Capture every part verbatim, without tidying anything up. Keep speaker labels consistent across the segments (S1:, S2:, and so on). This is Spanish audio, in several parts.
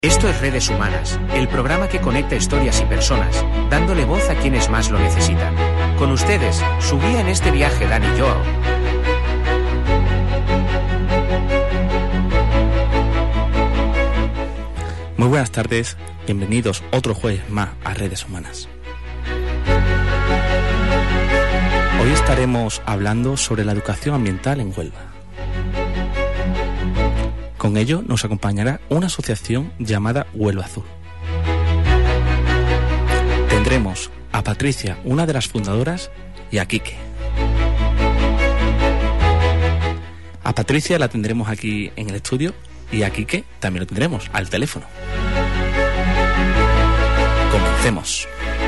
S1: Esto es Redes Humanas, el programa que conecta historias y personas, dándole voz a quienes más lo necesitan. Con ustedes, su guía en este viaje, Dani Joao.
S2: Muy buenas tardes, bienvenidos otro jueves más a Redes Humanas. Hoy estaremos hablando sobre la educación ambiental en Huelva. Con ello nos acompañará una asociación llamada Huelva Azul. Tendremos a Patricia, una de las fundadoras, y a Quique. A Patricia la tendremos aquí en el estudio y a Quique también lo tendremos al teléfono. Comencemos.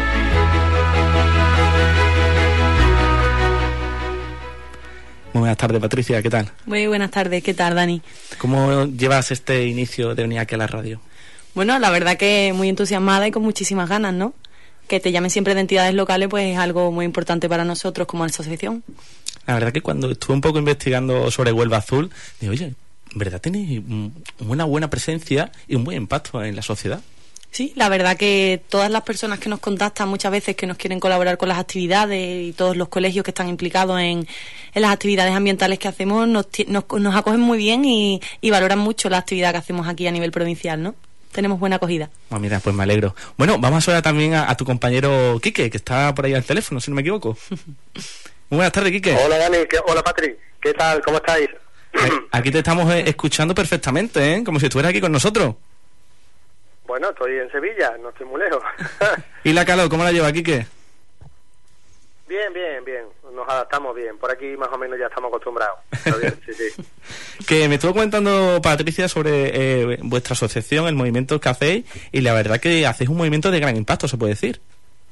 S2: Muy buenas tardes, Patricia, ¿qué tal?
S3: Muy buenas tardes, ¿qué tal, Dani?
S2: ¿Cómo llevas este inicio de venir aquí a la radio?
S3: Bueno, la verdad que muy entusiasmada y con muchísimas ganas, ¿no? Que te llamen siempre de entidades locales, pues es algo muy importante para nosotros como asociación.
S2: La verdad que cuando estuve un poco investigando sobre Huelva Azul, digo, oye, en verdad tenéis una buena presencia y un buen impacto en la sociedad.
S3: Sí, la verdad que todas las personas que nos contactan muchas veces que nos quieren colaborar con las actividades y todos los colegios que están implicados en, en las actividades ambientales que hacemos nos, nos, nos acogen muy bien y, y valoran mucho la actividad que hacemos aquí a nivel provincial, ¿no? Tenemos buena acogida. Oh,
S2: mira, pues me alegro. Bueno, vamos a saludar también a, a tu compañero Quique, que está por ahí al teléfono, si no me equivoco. Muy buenas tardes, Quique.
S4: Hola, Dani. ¿Qué, hola, Patri. ¿Qué tal? ¿Cómo estáis?
S2: Aquí te estamos eh, escuchando perfectamente, ¿eh? Como si estuvieras aquí con nosotros.
S4: Bueno, estoy en Sevilla, no estoy muy lejos.
S2: ¿Y la calor, cómo la lleva, Quique?
S4: Bien, bien, bien. Nos adaptamos bien. Por aquí más o menos ya estamos acostumbrados. Pero bien, sí, sí.
S2: Que me estuvo comentando Patricia sobre eh, vuestra asociación, el movimiento que hacéis, y la verdad que hacéis un movimiento de gran impacto, se puede decir.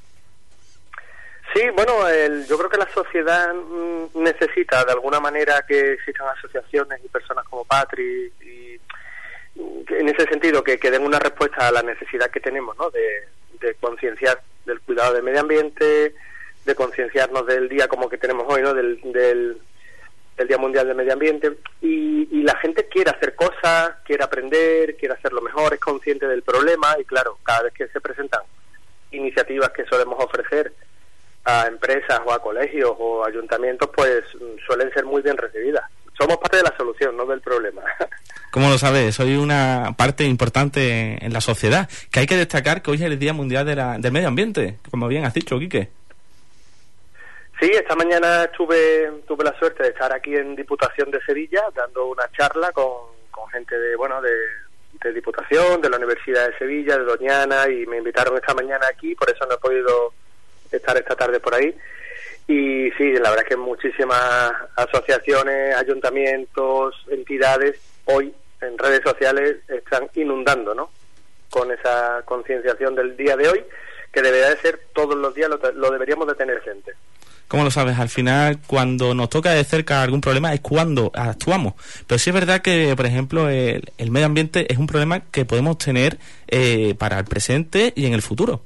S4: Sí, bueno, el, yo creo que la sociedad mm, necesita de alguna manera que existan asociaciones y personas como Patri y en ese sentido que, que den una respuesta a la necesidad que tenemos, ¿no? De, de concienciar del cuidado del medio ambiente, de concienciarnos del día como que tenemos hoy, ¿no? Del, del, del Día Mundial del Medio Ambiente, y, y la gente quiere hacer cosas, quiere aprender, quiere hacerlo mejor, es consciente del problema, y claro, cada vez que se presentan iniciativas que solemos ofrecer a empresas o a colegios o ayuntamientos, pues suelen ser muy bien recibidas. Somos parte de la solución, no del problema.
S2: ¿Cómo lo sabes? Soy una parte importante en la sociedad, que hay que destacar que hoy es el Día Mundial de la, del Medio Ambiente, como bien has dicho, Quique.
S4: Sí, esta mañana estuve, tuve la suerte de estar aquí en Diputación de Sevilla dando una charla con, con gente de, bueno, de, de Diputación, de la Universidad de Sevilla, de Doñana, y me invitaron esta mañana aquí, por eso no he podido estar esta tarde por ahí. Y sí, la verdad es que muchísimas asociaciones, ayuntamientos, entidades, hoy en redes sociales están inundando, ¿no? Con esa concienciación del día de hoy, que debería de ser todos los días, lo, lo deberíamos de tener gente.
S2: ¿Cómo lo sabes? Al final, cuando nos toca de cerca algún problema es cuando actuamos. Pero sí es verdad que, por ejemplo, el, el medio ambiente es un problema que podemos tener eh, para el presente y en el futuro.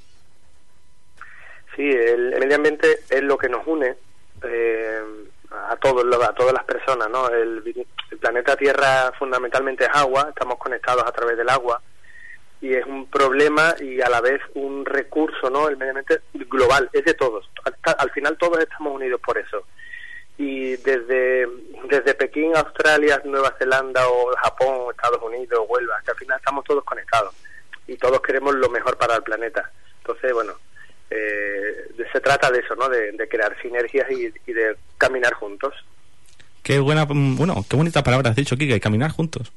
S4: Sí, el, el medio ambiente es lo que nos une eh, a todos, a todas las personas, ¿no? El, el planeta Tierra fundamentalmente es agua, estamos conectados a través del agua, y es un problema y a la vez un recurso, ¿no? El medio ambiente global, es de todos. Al, al final todos estamos unidos por eso. Y desde desde Pekín, Australia, Nueva Zelanda o Japón, Estados Unidos, Huelva, que al final estamos todos conectados y todos queremos lo mejor para el planeta. Entonces, bueno, eh, se trata de eso, ¿no? De, de crear sinergias y, y de caminar juntos.
S2: Qué buena, bueno, qué bonita palabra has dicho, Quique, caminar juntos.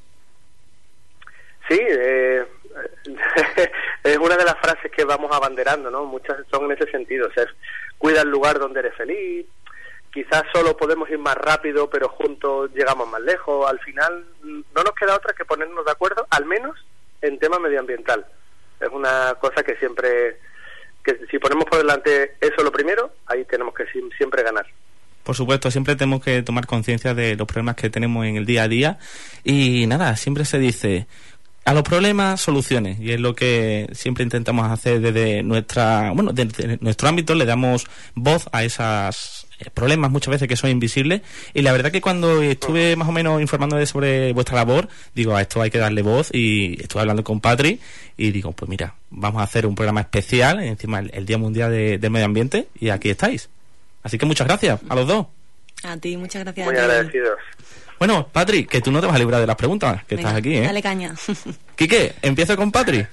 S4: Sí, eh, es una de las frases que vamos abanderando, ¿no? Muchas son en ese sentido, o sea, es, cuida el lugar donde eres feliz, quizás solo podemos ir más rápido, pero juntos llegamos más lejos. Al final no nos queda otra que ponernos de acuerdo, al menos en tema medioambiental. Es una cosa que siempre, que si ponemos por delante eso lo primero, ahí tenemos que siempre ganar.
S2: Por supuesto, siempre tenemos que tomar conciencia de los problemas que tenemos en el día a día. Y nada, siempre se dice, a los problemas, soluciones, y es lo que siempre intentamos hacer desde nuestra, bueno, desde nuestro ámbito. Le damos voz a esos problemas muchas veces que son invisibles, y la verdad que cuando estuve más o menos informándome sobre vuestra labor, digo, a esto hay que darle voz, y estuve hablando con Patri y digo, pues mira, vamos a hacer un programa especial, encima el, el Día Mundial de, del Medio Ambiente, y aquí estáis. Así que muchas gracias a los dos.
S3: A ti, muchas gracias.
S4: Muy agradecidos.
S2: Bueno, Patri, que tú no te vas a librar de las preguntas, que
S3: Venga,
S2: estás aquí, ¿eh?
S3: Dale caña.
S2: Quique, empiezo con Patri.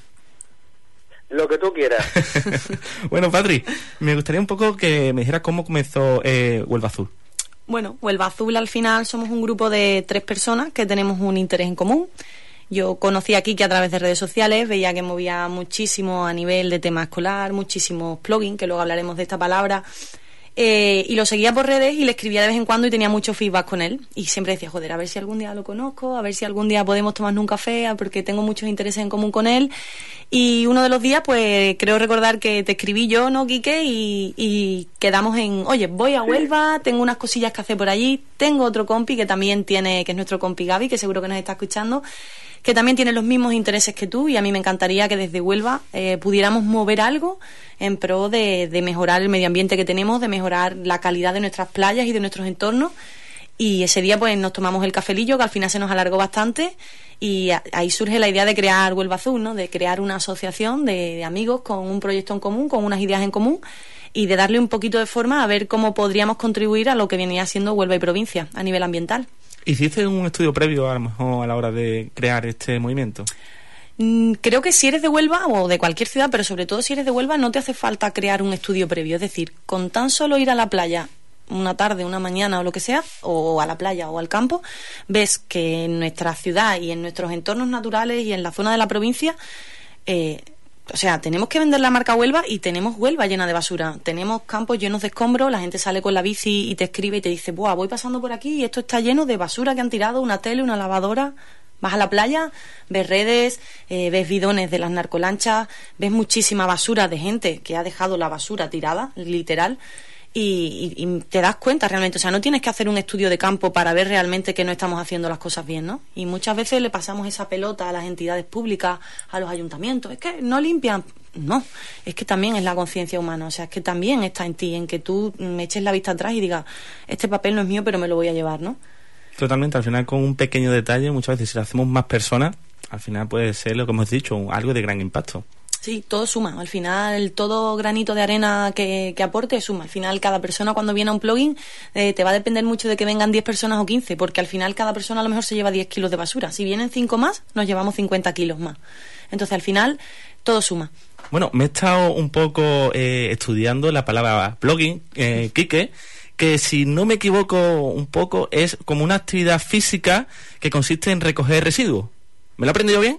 S4: Lo que tú quieras.
S2: Bueno, Patri, me gustaría un poco que me dijeras cómo comenzó eh, Huelva Azul.
S3: Bueno, Huelva Azul al final somos un grupo de tres personas que tenemos un interés en común. Yo conocí a Quique a través de redes sociales, veía que movía muchísimo a nivel de tema escolar, muchísimos plugins, que luego hablaremos de esta palabra. Eh, y lo seguía por redes y le escribía de vez en cuando y tenía mucho feedback con él, y siempre decía, joder, a ver si algún día lo conozco, a ver si algún día podemos tomarnos un café, porque tengo muchos intereses en común con él. Y uno de los días, pues creo recordar que te escribí yo, ¿no, Quique? Y, y quedamos en, oye, voy a Huelva, tengo unas cosillas que hacer por allí, tengo otro compi que también tiene, que es nuestro compi Gaby, que seguro que nos está escuchando, que también tiene los mismos intereses que tú, y a mí me encantaría que desde Huelva eh, pudiéramos mover algo en pro de, de mejorar el medio ambiente que tenemos, de mejorar la calidad de nuestras playas y de nuestros entornos. Y ese día pues nos tomamos el cafelillo, que al final se nos alargó bastante, y a, ahí surge la idea de crear Huelva Azul, ¿no? De crear una asociación de, de amigos con un proyecto en común, con unas ideas en común, y de darle un poquito de forma a ver cómo podríamos contribuir a lo que venía siendo Huelva y provincia a nivel ambiental.
S2: ¿Hiciste un estudio previo a lo mejor a la hora de crear este movimiento?
S3: Mm, creo que si eres de Huelva o de cualquier ciudad, pero sobre todo si eres de Huelva, no te hace falta crear un estudio previo. Es decir, con tan solo ir a la playa una tarde, una mañana o lo que sea, o a la playa o al campo, ves que en nuestra ciudad y en nuestros entornos naturales y en la zona de la provincia, eh, o sea, tenemos que vender la marca Huelva, y tenemos Huelva llena de basura, tenemos campos llenos de escombros, la gente sale con la bici y te escribe y te dice, buah, voy pasando por aquí y esto está lleno de basura que han tirado, una tele, una lavadora. Vas a la playa, ves redes, eh, ves bidones de las narcolanchas, ves muchísima basura de gente que ha dejado la basura tirada, literal, y, y, y te das cuenta realmente. O sea, no tienes que hacer un estudio de campo para ver realmente que no estamos haciendo las cosas bien, ¿no? Y muchas veces le pasamos esa pelota a las entidades públicas, a los ayuntamientos. Es que no limpian. No, es que también es la conciencia humana. O sea, es que también está en ti, en que tú me eches la vista atrás y digas, este papel no es mío, pero me lo voy a llevar, ¿no?
S2: Totalmente, al final con un pequeño detalle, muchas veces si lo hacemos más personas, al final puede ser lo que hemos dicho, algo de gran impacto.
S3: Sí, todo suma. Al final, todo granito de arena que, que aporte suma. Al final, cada persona cuando viene a un plugin eh, te va a depender mucho de que vengan diez personas o quince, porque al final cada persona a lo mejor se lleva diez kilos de basura. Si vienen cinco más, nos llevamos cincuenta kilos más. Entonces, al final, todo suma.
S2: Bueno, me he estado un poco eh, estudiando la palabra plugin, eh, Quique, que si no me equivoco un poco es como una actividad física que consiste en recoger residuos. ¿Me lo he aprendido bien?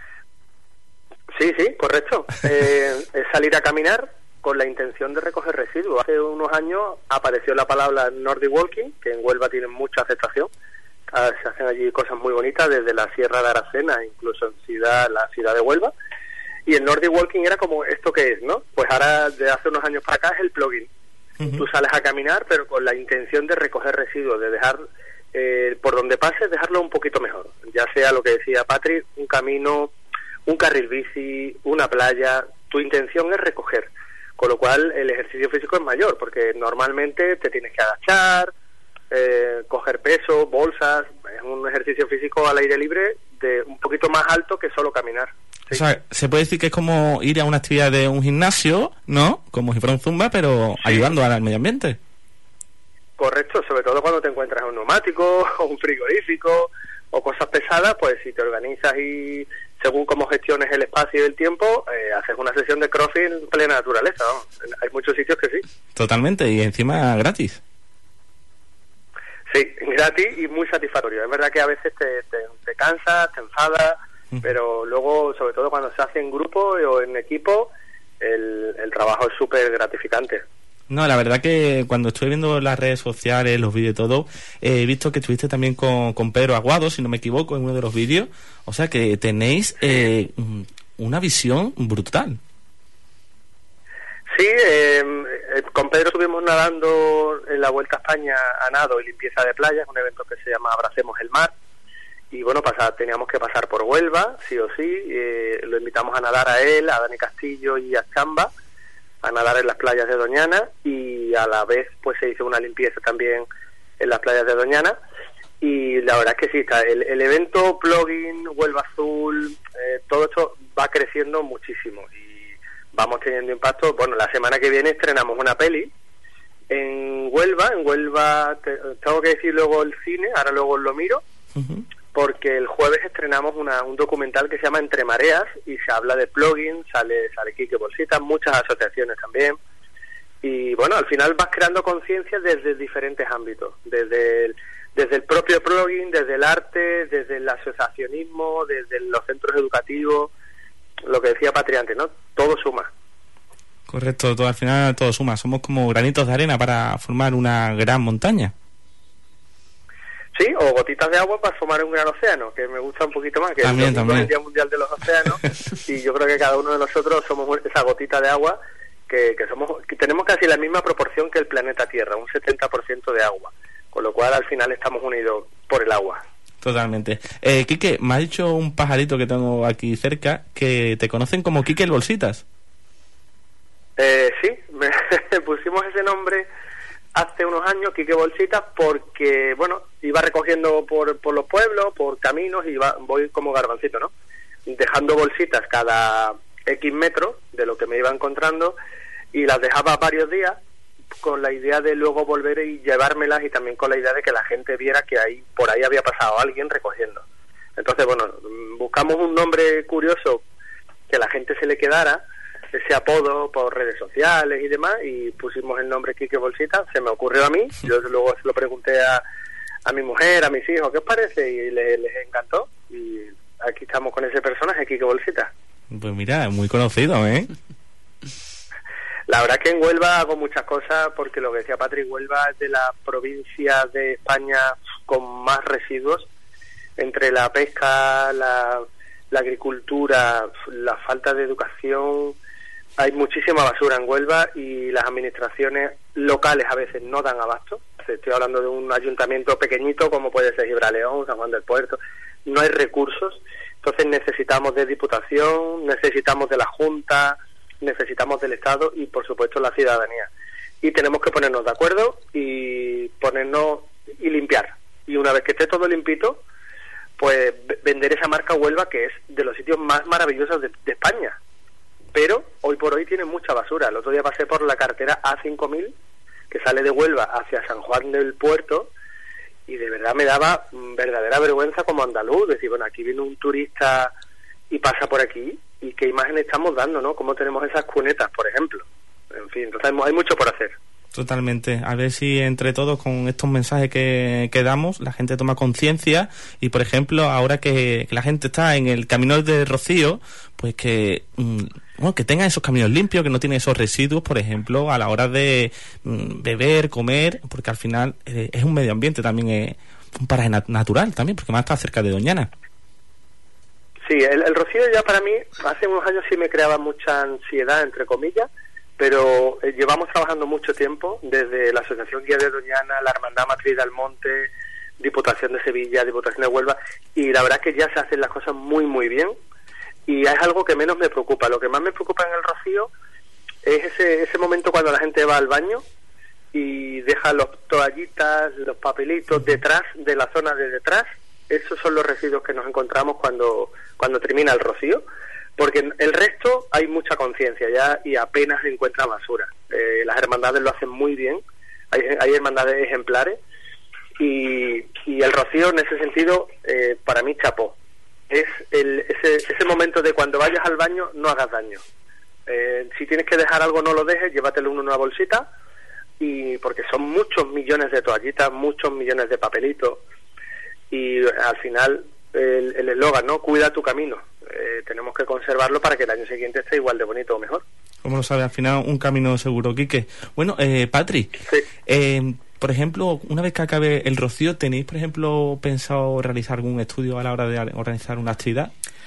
S4: Sí, sí, correcto. Eh, es salir a caminar con la intención de recoger residuos. Hace unos años apareció la palabra Nordic Walking, que en Huelva tiene mucha aceptación. Ah, se hacen allí cosas muy bonitas, desde la Sierra de Aracena, incluso en ciudad, la ciudad de Huelva. Y el Nordic Walking era como esto que es, ¿no? Pues ahora, de hace unos años para acá, es el plugin. Uh-huh. Tú sales a caminar, pero con la intención de recoger residuos, de dejar, eh, por donde pases, dejarlo un poquito mejor. Ya sea lo que decía Patrick, un camino, un carril bici, una playa, tu intención es recoger, con lo cual el ejercicio físico es mayor, porque normalmente te tienes que agachar, eh, coger peso, bolsas, es un ejercicio físico al aire libre de un poquito más alto que solo caminar. ¿Sí?
S2: O sea, se puede decir que es como ir a una actividad de un gimnasio, ¿no? Como si fuera un zumba, pero sí, ayudando al medio ambiente.
S4: Correcto, sobre todo cuando te encuentras en un neumático o un frigorífico o cosas pesadas, pues si te organizas y según cómo gestiones el espacio y el tiempo, eh, haces una sesión de crossfit en plena naturaleza, vamos. Hay muchos sitios que sí.
S2: Totalmente, y encima gratis.
S4: Sí, gratis y muy satisfactorio. Es verdad que a veces te, te, te cansas, te enfadas, uh-huh. pero luego, sobre todo cuando se hace en grupo o en equipo, el, el trabajo es súper gratificante.
S2: No, la verdad que cuando estuve viendo las redes sociales, los vídeos y todo, eh, he visto que estuviste también con, con Pedro Aguado, si no me equivoco, en uno de los vídeos. O sea que tenéis eh, una visión brutal.
S4: Sí, eh, con Pedro estuvimos nadando en la Vuelta a España a nado y limpieza de playas, un evento que se llama Abracemos el Mar. y bueno, pasar, teníamos que pasar por Huelva, sí o sí, eh, lo invitamos a nadar a él, a Dani Castillo y a Chamba, a nadar en las playas de Doñana, y a la vez pues se hizo una limpieza también en las playas de Doñana, y la verdad es que sí, está el, el evento Plugin, Huelva Azul, eh, todo esto va creciendo muchísimo, y vamos teniendo impacto. Bueno, la semana que viene estrenamos una peli en Huelva, en Huelva, te, tengo que decir luego el cine, ahora luego lo miro, uh-huh. porque el jueves estrenamos una, un documental que se llama Entre Mareas, y se habla de plugin, sale, sale Quique Bolsita, muchas asociaciones también, y bueno, al final vas creando conciencia desde diferentes ámbitos, desde el, desde el propio plugin, desde el arte, desde el asociacionismo, desde los centros educativos, lo que decía Patri antes, ¿no? Todo suma.
S2: Correcto, todo, al final todo suma, somos como granitos de arena para formar una gran montaña.
S4: Sí, o gotitas de agua para formar un gran océano, que me gusta un poquito más, que
S2: también,
S4: es
S2: también.
S4: el Día Mundial de los Océanos, y yo creo que cada uno de nosotros somos esa gotita de agua, que, que somos que tenemos casi la misma proporción que el planeta Tierra, un setenta por ciento de agua, con lo cual al final estamos unidos por el agua.
S2: Totalmente. Eh, Quique, me ha dicho un pajarito que tengo aquí cerca que te conocen como Quique el Bolsitas.
S4: Eh, sí, me pusimos ese nombre hace unos años, Quique Bolsitas, porque, bueno, iba recogiendo por, por los pueblos, por caminos, y iba, voy como garbancito, ¿no? Dejando bolsitas cada X metros de lo que me iba encontrando, y las dejaba varios días con la idea de luego volver y llevármelas, y también con la idea de que la gente viera que ahí por ahí había pasado alguien recogiendo. Entonces, bueno, buscamos un nombre curioso que la gente se le quedara, ese apodo por redes sociales y demás, y pusimos el nombre Quique Bolsita. Se me ocurrió a mí, yo luego se lo pregunté a, a mi mujer, a mis hijos, ¿qué os parece? Y les, les encantó, y aquí estamos con ese personaje, Quique Bolsita.
S2: Pues mira, es muy conocido, ¿eh?
S4: La verdad que en Huelva hago muchas cosas, porque lo que decía Patrick, Huelva es de la provincia de España con más residuos, entre la pesca, la, la agricultura, la falta de educación. Hay muchísima basura en Huelva, y las administraciones locales a veces no dan abasto. Estoy hablando de un ayuntamiento pequeñito como puede ser Gibraleón, San Juan del Puerto. No hay recursos, entonces necesitamos de Diputación, necesitamos de la Junta, necesitamos del Estado y por supuesto la ciudadanía. Y tenemos que ponernos de acuerdo y ponernos y limpiar. Y una vez que esté todo limpito, pues vender esa marca Huelva, que es de los sitios más maravillosos de, de España. Pero hoy por hoy tiene mucha basura. El otro día pasé por la carretera A cinco mil, que sale de Huelva hacia San Juan del Puerto, y de verdad me daba verdadera vergüenza como andaluz, decir, bueno, aquí viene un turista y pasa por aquí, y qué imagen estamos dando, ¿no? Cómo tenemos esas cunetas, por ejemplo. En fin, entonces hay mucho por hacer.
S2: Totalmente. A ver si entre todos, con estos mensajes que, que damos, la gente toma conciencia, y por ejemplo, ahora que, que la gente está en el camino de Rocío, pues que mmm, bueno, que tengan esos caminos limpios, que no tienen esos residuos, por ejemplo, a la hora de mmm, beber, comer, porque al final eh, es un medio ambiente también, eh, un paraje nat- natural también, porque más está cerca de Doñana.
S4: Sí, el, el Rocío ya para mí, hace unos años sí me creaba mucha ansiedad, entre comillas, pero eh, llevamos trabajando mucho tiempo, desde la Asociación Guía de Doñana, la Hermandad Matriz del Monte, Diputación de Sevilla, Diputación de Huelva, y la verdad es que ya se hacen las cosas muy muy bien, y es algo que menos me preocupa. Lo que más me preocupa en el Rocío es ese, ese momento cuando la gente va al baño y deja los toallitas, los papelitos detrás de la zona de detrás. Esos son los residuos que nos encontramos cuando, cuando termina el Rocío, porque el resto hay mucha conciencia ya y apenas se encuentra basura. Eh, las hermandades lo hacen muy bien, hay, hay hermandades ejemplares, y, y el Rocío en ese sentido, eh, para mí, chapó. Es el, ese, ese momento de cuando vayas al baño, no hagas daño. Eh, si tienes que dejar algo, no lo dejes, llévatelo en una bolsita, y porque son muchos millones de toallitas, muchos millones de papelitos, y al final el eslogan, ¿no? Cuida tu camino. Eh, tenemos que conservarlo para que el año siguiente esté igual de bonito o mejor.
S2: Como lo sabe, al final un camino seguro, Quique. Bueno, eh, Patri,
S4: sí.
S2: eh, por ejemplo, una vez que acabe el Rocío, ¿tenéis, por ejemplo, pensado realizar algún estudio a la hora de organizar una actividad?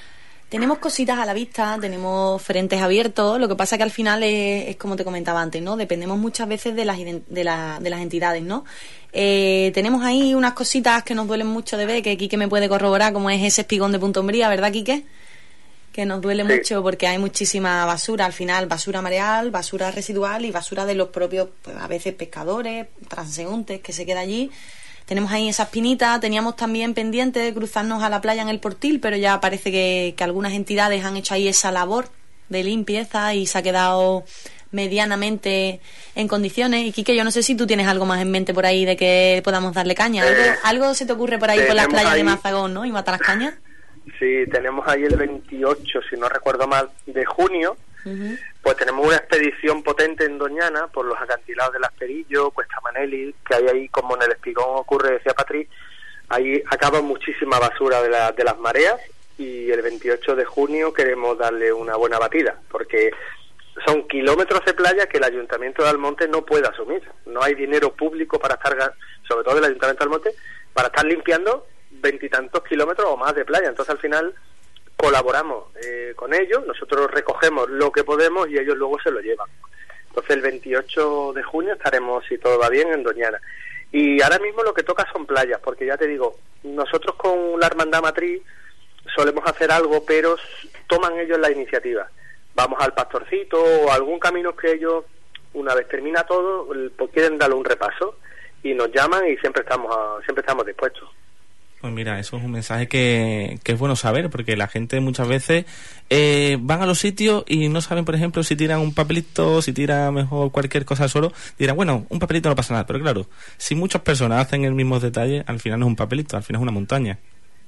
S3: Tenemos cositas a la vista, tenemos frentes abiertos, lo que pasa que al final es, es como te comentaba antes, ¿no? Dependemos muchas veces de las de, la, de las entidades, ¿no? Eh, tenemos ahí unas cositas que nos duelen mucho de ver, que Quique me puede corroborar, como es ese espigón de Punta Umbría, ¿verdad, Quique? Que nos duele sí. mucho porque hay muchísima basura, al final, basura mareal, basura residual y basura de los propios, pues, a veces pescadores, transeúntes, que se queda allí. Tenemos ahí esas pinitas, teníamos también pendiente de cruzarnos a la playa en el Portil, pero ya parece que, que algunas entidades han hecho ahí esa labor de limpieza y se ha quedado medianamente en condiciones. Y Quique, yo no sé si tú tienes algo más en mente por ahí de que podamos darle caña. ¿Algo, eh, algo se te ocurre por ahí por las playas ahí de Mazagón, ¿no? Y Matalascañas.
S4: Sí, tenemos ahí el veintiocho, si no recuerdo mal, de junio. Uh-huh. Pues tenemos una expedición potente en Doñana por los acantilados del Asperillo, Cuesta Maneli, que hay ahí, como en el Espigón ocurre, decía Patri, ahí acaba muchísima basura de, la, de las mareas, y el veintiocho de junio queremos darle una buena batida, porque son kilómetros de playa que el Ayuntamiento de Almonte no puede asumir. No hay dinero público para estar, sobre todo del Ayuntamiento de Almonte, para estar limpiando veintitantos kilómetros o más de playa. Entonces al final colaboramos eh, con ellos, nosotros recogemos lo que podemos y ellos luego se lo llevan. Entonces el veintiocho de junio estaremos, si todo va bien, en Doñana. Y ahora mismo lo que toca son playas, porque ya te digo, nosotros con la Hermandad Matriz solemos hacer algo, pero toman ellos la iniciativa. Vamos al Pastorcito o a algún camino que ellos, una vez termina todo, pues quieren darle un repaso y nos llaman y siempre estamos a, siempre estamos dispuestos.
S2: Pues mira, eso es un mensaje que, que es bueno saber, porque la gente muchas veces eh, van a los sitios y no saben, por ejemplo, si tiran un papelito, si tiran mejor cualquier cosa al suelo, dirán, bueno, un papelito no pasa nada, pero claro, si muchas personas hacen el mismo detalle, al final no es un papelito, al final es una montaña.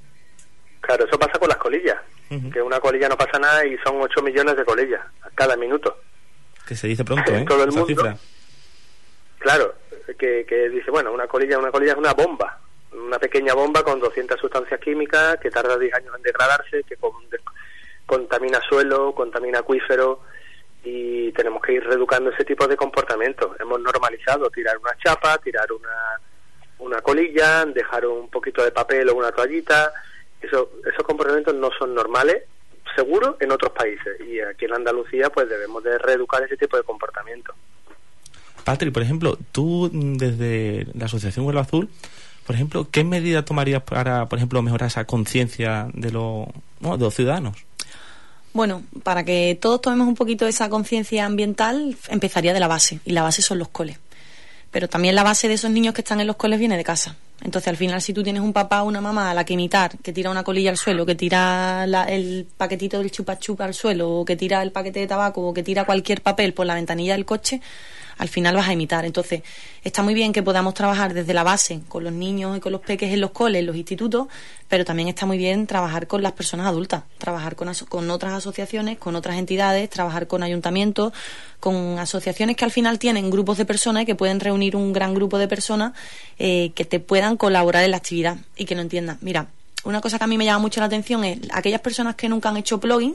S4: Claro, eso pasa con las colillas, uh-huh. que una colilla no pasa nada y son ocho millones de colillas a cada minuto.
S2: Que se dice pronto, ¿eh?
S4: Todo el
S2: Esa
S4: mundo.
S2: Cifra.
S4: Claro, que, que dice, bueno, una colilla, una colilla es una bomba. Una pequeña bomba con doscientas sustancias químicas que tarda diez años en degradarse, que con, de, contamina suelo, contamina acuífero, y tenemos que ir reeducando ese tipo de comportamientos. Hemos normalizado tirar una chapa, tirar una, una colilla, dejar un poquito de papel o una toallita. Eso, esos comportamientos no son normales, seguro, en otros países, y aquí en Andalucía pues debemos de reeducar ese tipo de comportamientos.
S2: Patri, por ejemplo, tú desde la Asociación Huelva Azul, por ejemplo, ¿qué medidas tomarías para, por ejemplo, mejorar esa conciencia de, lo, no, de los ciudadanos?
S3: Bueno, para que todos tomemos un poquito esa conciencia ambiental, empezaría de la base, y la base son los coles. Pero también la base de esos niños que están en los coles viene de casa. Entonces, al final, si tú tienes un papá o una mamá a la que imitar, que tira una colilla al suelo, que tira la, el paquetito del chupa chupa al suelo, o que tira el paquete de tabaco, o que tira cualquier papel por la ventanilla del coche, al final vas a imitar. Entonces, está muy bien que podamos trabajar desde la base con los niños y con los peques en los coles, en los institutos, pero también está muy bien trabajar con las personas adultas, trabajar con, aso- con otras asociaciones, con otras entidades, trabajar con ayuntamientos, con asociaciones que al final tienen grupos de personas y que pueden reunir un gran grupo de personas eh, que te puedan colaborar en la actividad y que lo entiendan. Mira, una cosa que a mí me llama mucho la atención es aquellas personas que nunca han hecho plugin,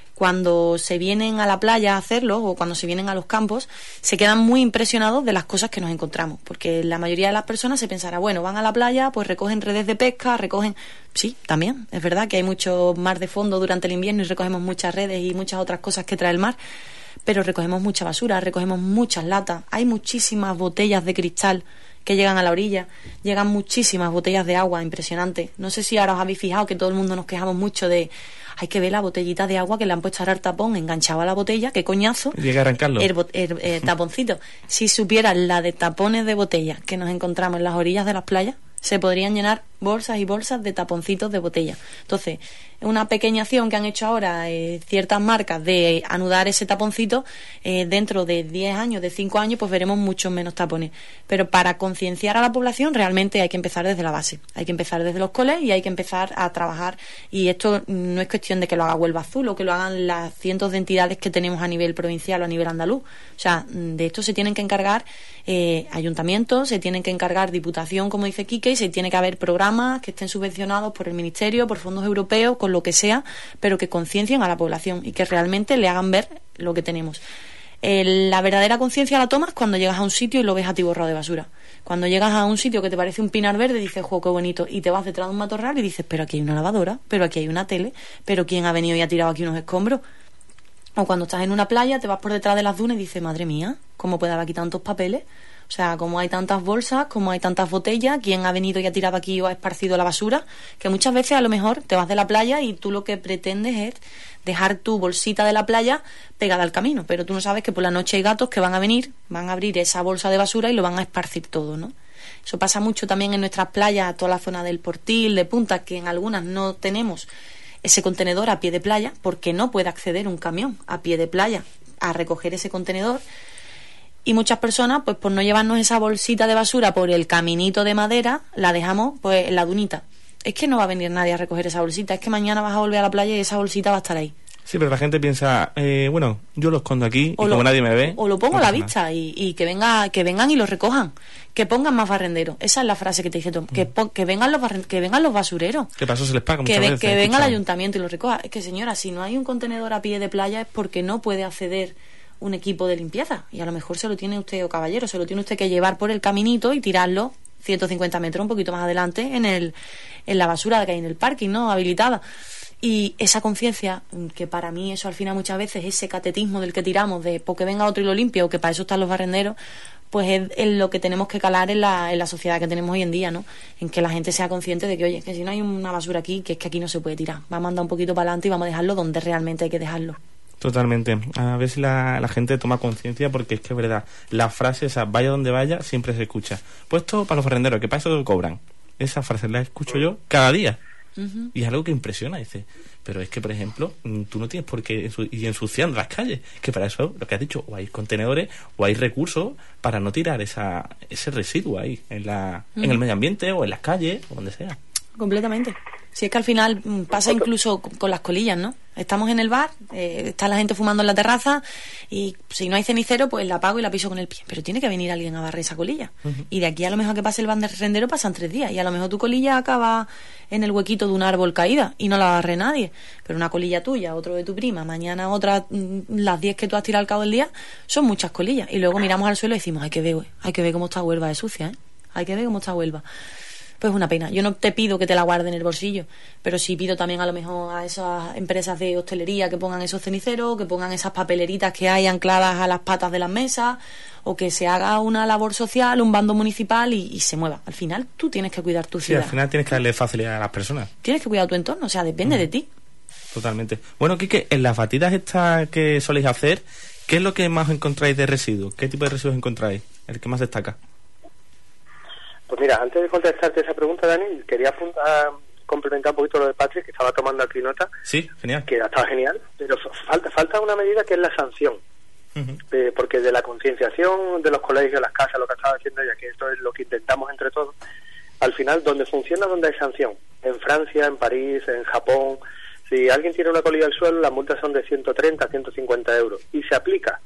S3: cuando se vienen a la playa a hacerlo o cuando se vienen a los campos, se quedan muy impresionados de las cosas que nos encontramos, porque la mayoría de las personas se pensará, bueno, van a la playa, pues recogen redes de pesca, recogen... Sí, también, es verdad que hay mucho mar de fondo durante el invierno y recogemos muchas redes y muchas otras cosas que trae el mar, pero recogemos mucha basura, recogemos muchas latas, hay muchísimas botellas de cristal que llegan a la orilla, llegan muchísimas botellas de agua, impresionante. No sé si ahora os habéis fijado que todo el mundo nos quejamos mucho de hay que ver la botellita de agua que le han puesto ahora el tapón enganchado a la botella, qué coñazo.
S2: Y llega a arrancarlo.
S3: El, el, el taponcito. Si supieran la de tapones de botella que nos encontramos en las orillas de las playas, se podrían llenar bolsas y bolsas de taponcitos de botella. Entonces, una pequeña acción que han hecho ahora eh, ciertas marcas de anudar ese taponcito, eh, dentro de diez años, de cinco años, pues veremos muchos menos tapones. Pero para concienciar a la población realmente hay que empezar desde la base. Hay que empezar desde los coles y hay que empezar a trabajar. Y esto no es cuestión de que lo haga Huelva Azul o que lo hagan las cientos de entidades que tenemos a nivel provincial o a nivel andaluz. O sea, de esto se tienen que encargar eh, ayuntamientos, se tienen que encargar Diputación, como dice Quique, y se tiene que haber programas que estén subvencionados por el Ministerio, por fondos europeos, con lo que sea, pero que conciencien a la población y que realmente le hagan ver lo que tenemos. Eh, la verdadera conciencia la tomas cuando llegas a un sitio y lo ves atiborrado de basura. Cuando llegas a un sitio que te parece un pinar verde, dices, jo, qué bonito, y te vas detrás de un matorral y dices, pero aquí hay una lavadora, pero aquí hay una tele, pero ¿quién ha venido y ha tirado aquí unos escombros? O cuando estás en una playa, te vas por detrás de las dunas y dices, madre mía, ¿cómo puede haber aquí tantos papeles? O sea, como hay tantas bolsas, como hay tantas botellas, ¿quién ha venido y ha tirado aquí o ha esparcido la basura? Que muchas veces a lo mejor te vas de la playa y tú lo que pretendes es dejar tu bolsita de la playa pegada al camino, pero tú no sabes que por la noche hay gatos que van a venir, van a abrir esa bolsa de basura y lo van a esparcir todo, ¿no? Eso pasa mucho también en nuestras playas, toda la zona del Portil, de Punta, que en algunas no tenemos ese contenedor a pie de playa porque no puede acceder un camión a pie de playa a recoger ese contenedor. Y muchas personas, pues por no llevarnos esa bolsita de basura por el caminito de madera, la dejamos pues en la dunita. Es que no va a venir nadie a recoger esa bolsita, es que mañana vas a volver a la playa y esa bolsita va a estar ahí.
S2: Sí, pero la gente piensa, eh, bueno, yo lo escondo aquí
S3: o
S2: y
S3: lo,
S2: como nadie me ve...
S3: O lo pongo
S2: no
S3: a la
S2: pasa
S3: vista y, y que venga que vengan y lo recojan. Que pongan más barrenderos. Esa es la frase que te dice Tom. Mm. Que, po, que, vengan los barren, que vengan los basureros.
S2: Que para eso se les paga
S3: que
S2: muchas
S3: ve,
S2: veces.
S3: Que venga el ayuntamiento y lo recoja. Es que, señora, si no hay un contenedor a pie de playa es porque no puede acceder un equipo de limpieza. Y a lo mejor se lo tiene usted, o caballero, se lo tiene usted que llevar por el caminito y tirarlo ciento cincuenta metros un poquito más adelante en el en la basura que hay en el parking, ¿no? Habilitada. Y esa conciencia, que para mí eso al final muchas veces, ese catetismo del que tiramos, de porque venga otro y lo limpie, o que para eso están los barrenderos, pues es, es lo que tenemos que calar en la, en la sociedad que tenemos hoy en día, ¿no? En que la gente sea consciente de que, oye, que si no hay una basura aquí, que es que aquí no se puede tirar. Vamos a andar un poquito para adelante y vamos a dejarlo donde realmente hay que dejarlo.
S2: Totalmente. A ver si la, la gente toma conciencia, porque es que es verdad, la frase esa, vaya donde vaya, siempre se escucha. Puesto para los barrenderos, que para eso cobran. Esa frase la escucho yo cada día. Uh-huh. Y es algo que impresiona, dice, pero es que, por ejemplo, tú no tienes por qué ir ensuciando las calles, que para eso, lo que has dicho, o hay contenedores o hay recursos para no tirar esa ese residuo ahí en la uh-huh. en el medio ambiente o en las calles o donde sea.
S3: Completamente. Si es que al final pasa incluso con las colillas, ¿no? Estamos en el bar, eh, está la gente fumando en la terraza y si no hay cenicero, pues la apago y la piso con el pie. Pero tiene que venir alguien a barrer esa colilla. Uh-huh. Y de aquí a lo mejor que pase el barrendero pasan tres días. Y a lo mejor tu colilla acaba en el huequito de un árbol caída y no la barre nadie. Pero una colilla tuya, otro de tu prima, mañana otra, las diez que tú has tirado al cabo del día, son muchas colillas. Y luego miramos al suelo y decimos, hay que ver, hay que ver cómo está Huelva de sucia, ¿eh? Hay que ver cómo está Huelva. Pues una pena. Yo no te pido que te la guarden en el bolsillo, pero sí pido también a lo mejor a esas empresas de hostelería que pongan esos ceniceros, que pongan esas papeleritas que hay ancladas a las patas de las mesas, o que se haga una labor social, un bando municipal y, y se mueva. Al final tú tienes que cuidar tu ciudad.
S2: Sí, al final tienes que darle facilidad a las personas.
S3: Tienes que cuidar tu entorno, o sea, depende mm. de ti.
S2: Totalmente. Bueno, Quique, en las batidas estas que soléis hacer, ¿qué es lo que más encontráis de residuos? ¿Qué tipo de residuos encontráis? El que más destaca.
S4: Pues mira, antes de contestarte esa pregunta, Dani, quería apuntar, complementar un poquito lo de Patrick, que estaba tomando aquí nota.
S2: Sí, genial.
S4: Que estaba genial, pero falta falta una medida que es la sanción. Uh-huh. Eh, porque de la concienciación de los colegios, las casas, lo que estaba diciendo ella, que esto es lo que intentamos entre todos, al final, donde funciona, donde hay sanción. En Francia, en París, en Japón, si alguien tira una colilla al suelo, las multas son de ciento treinta a ciento cincuenta euros. Y se aplica.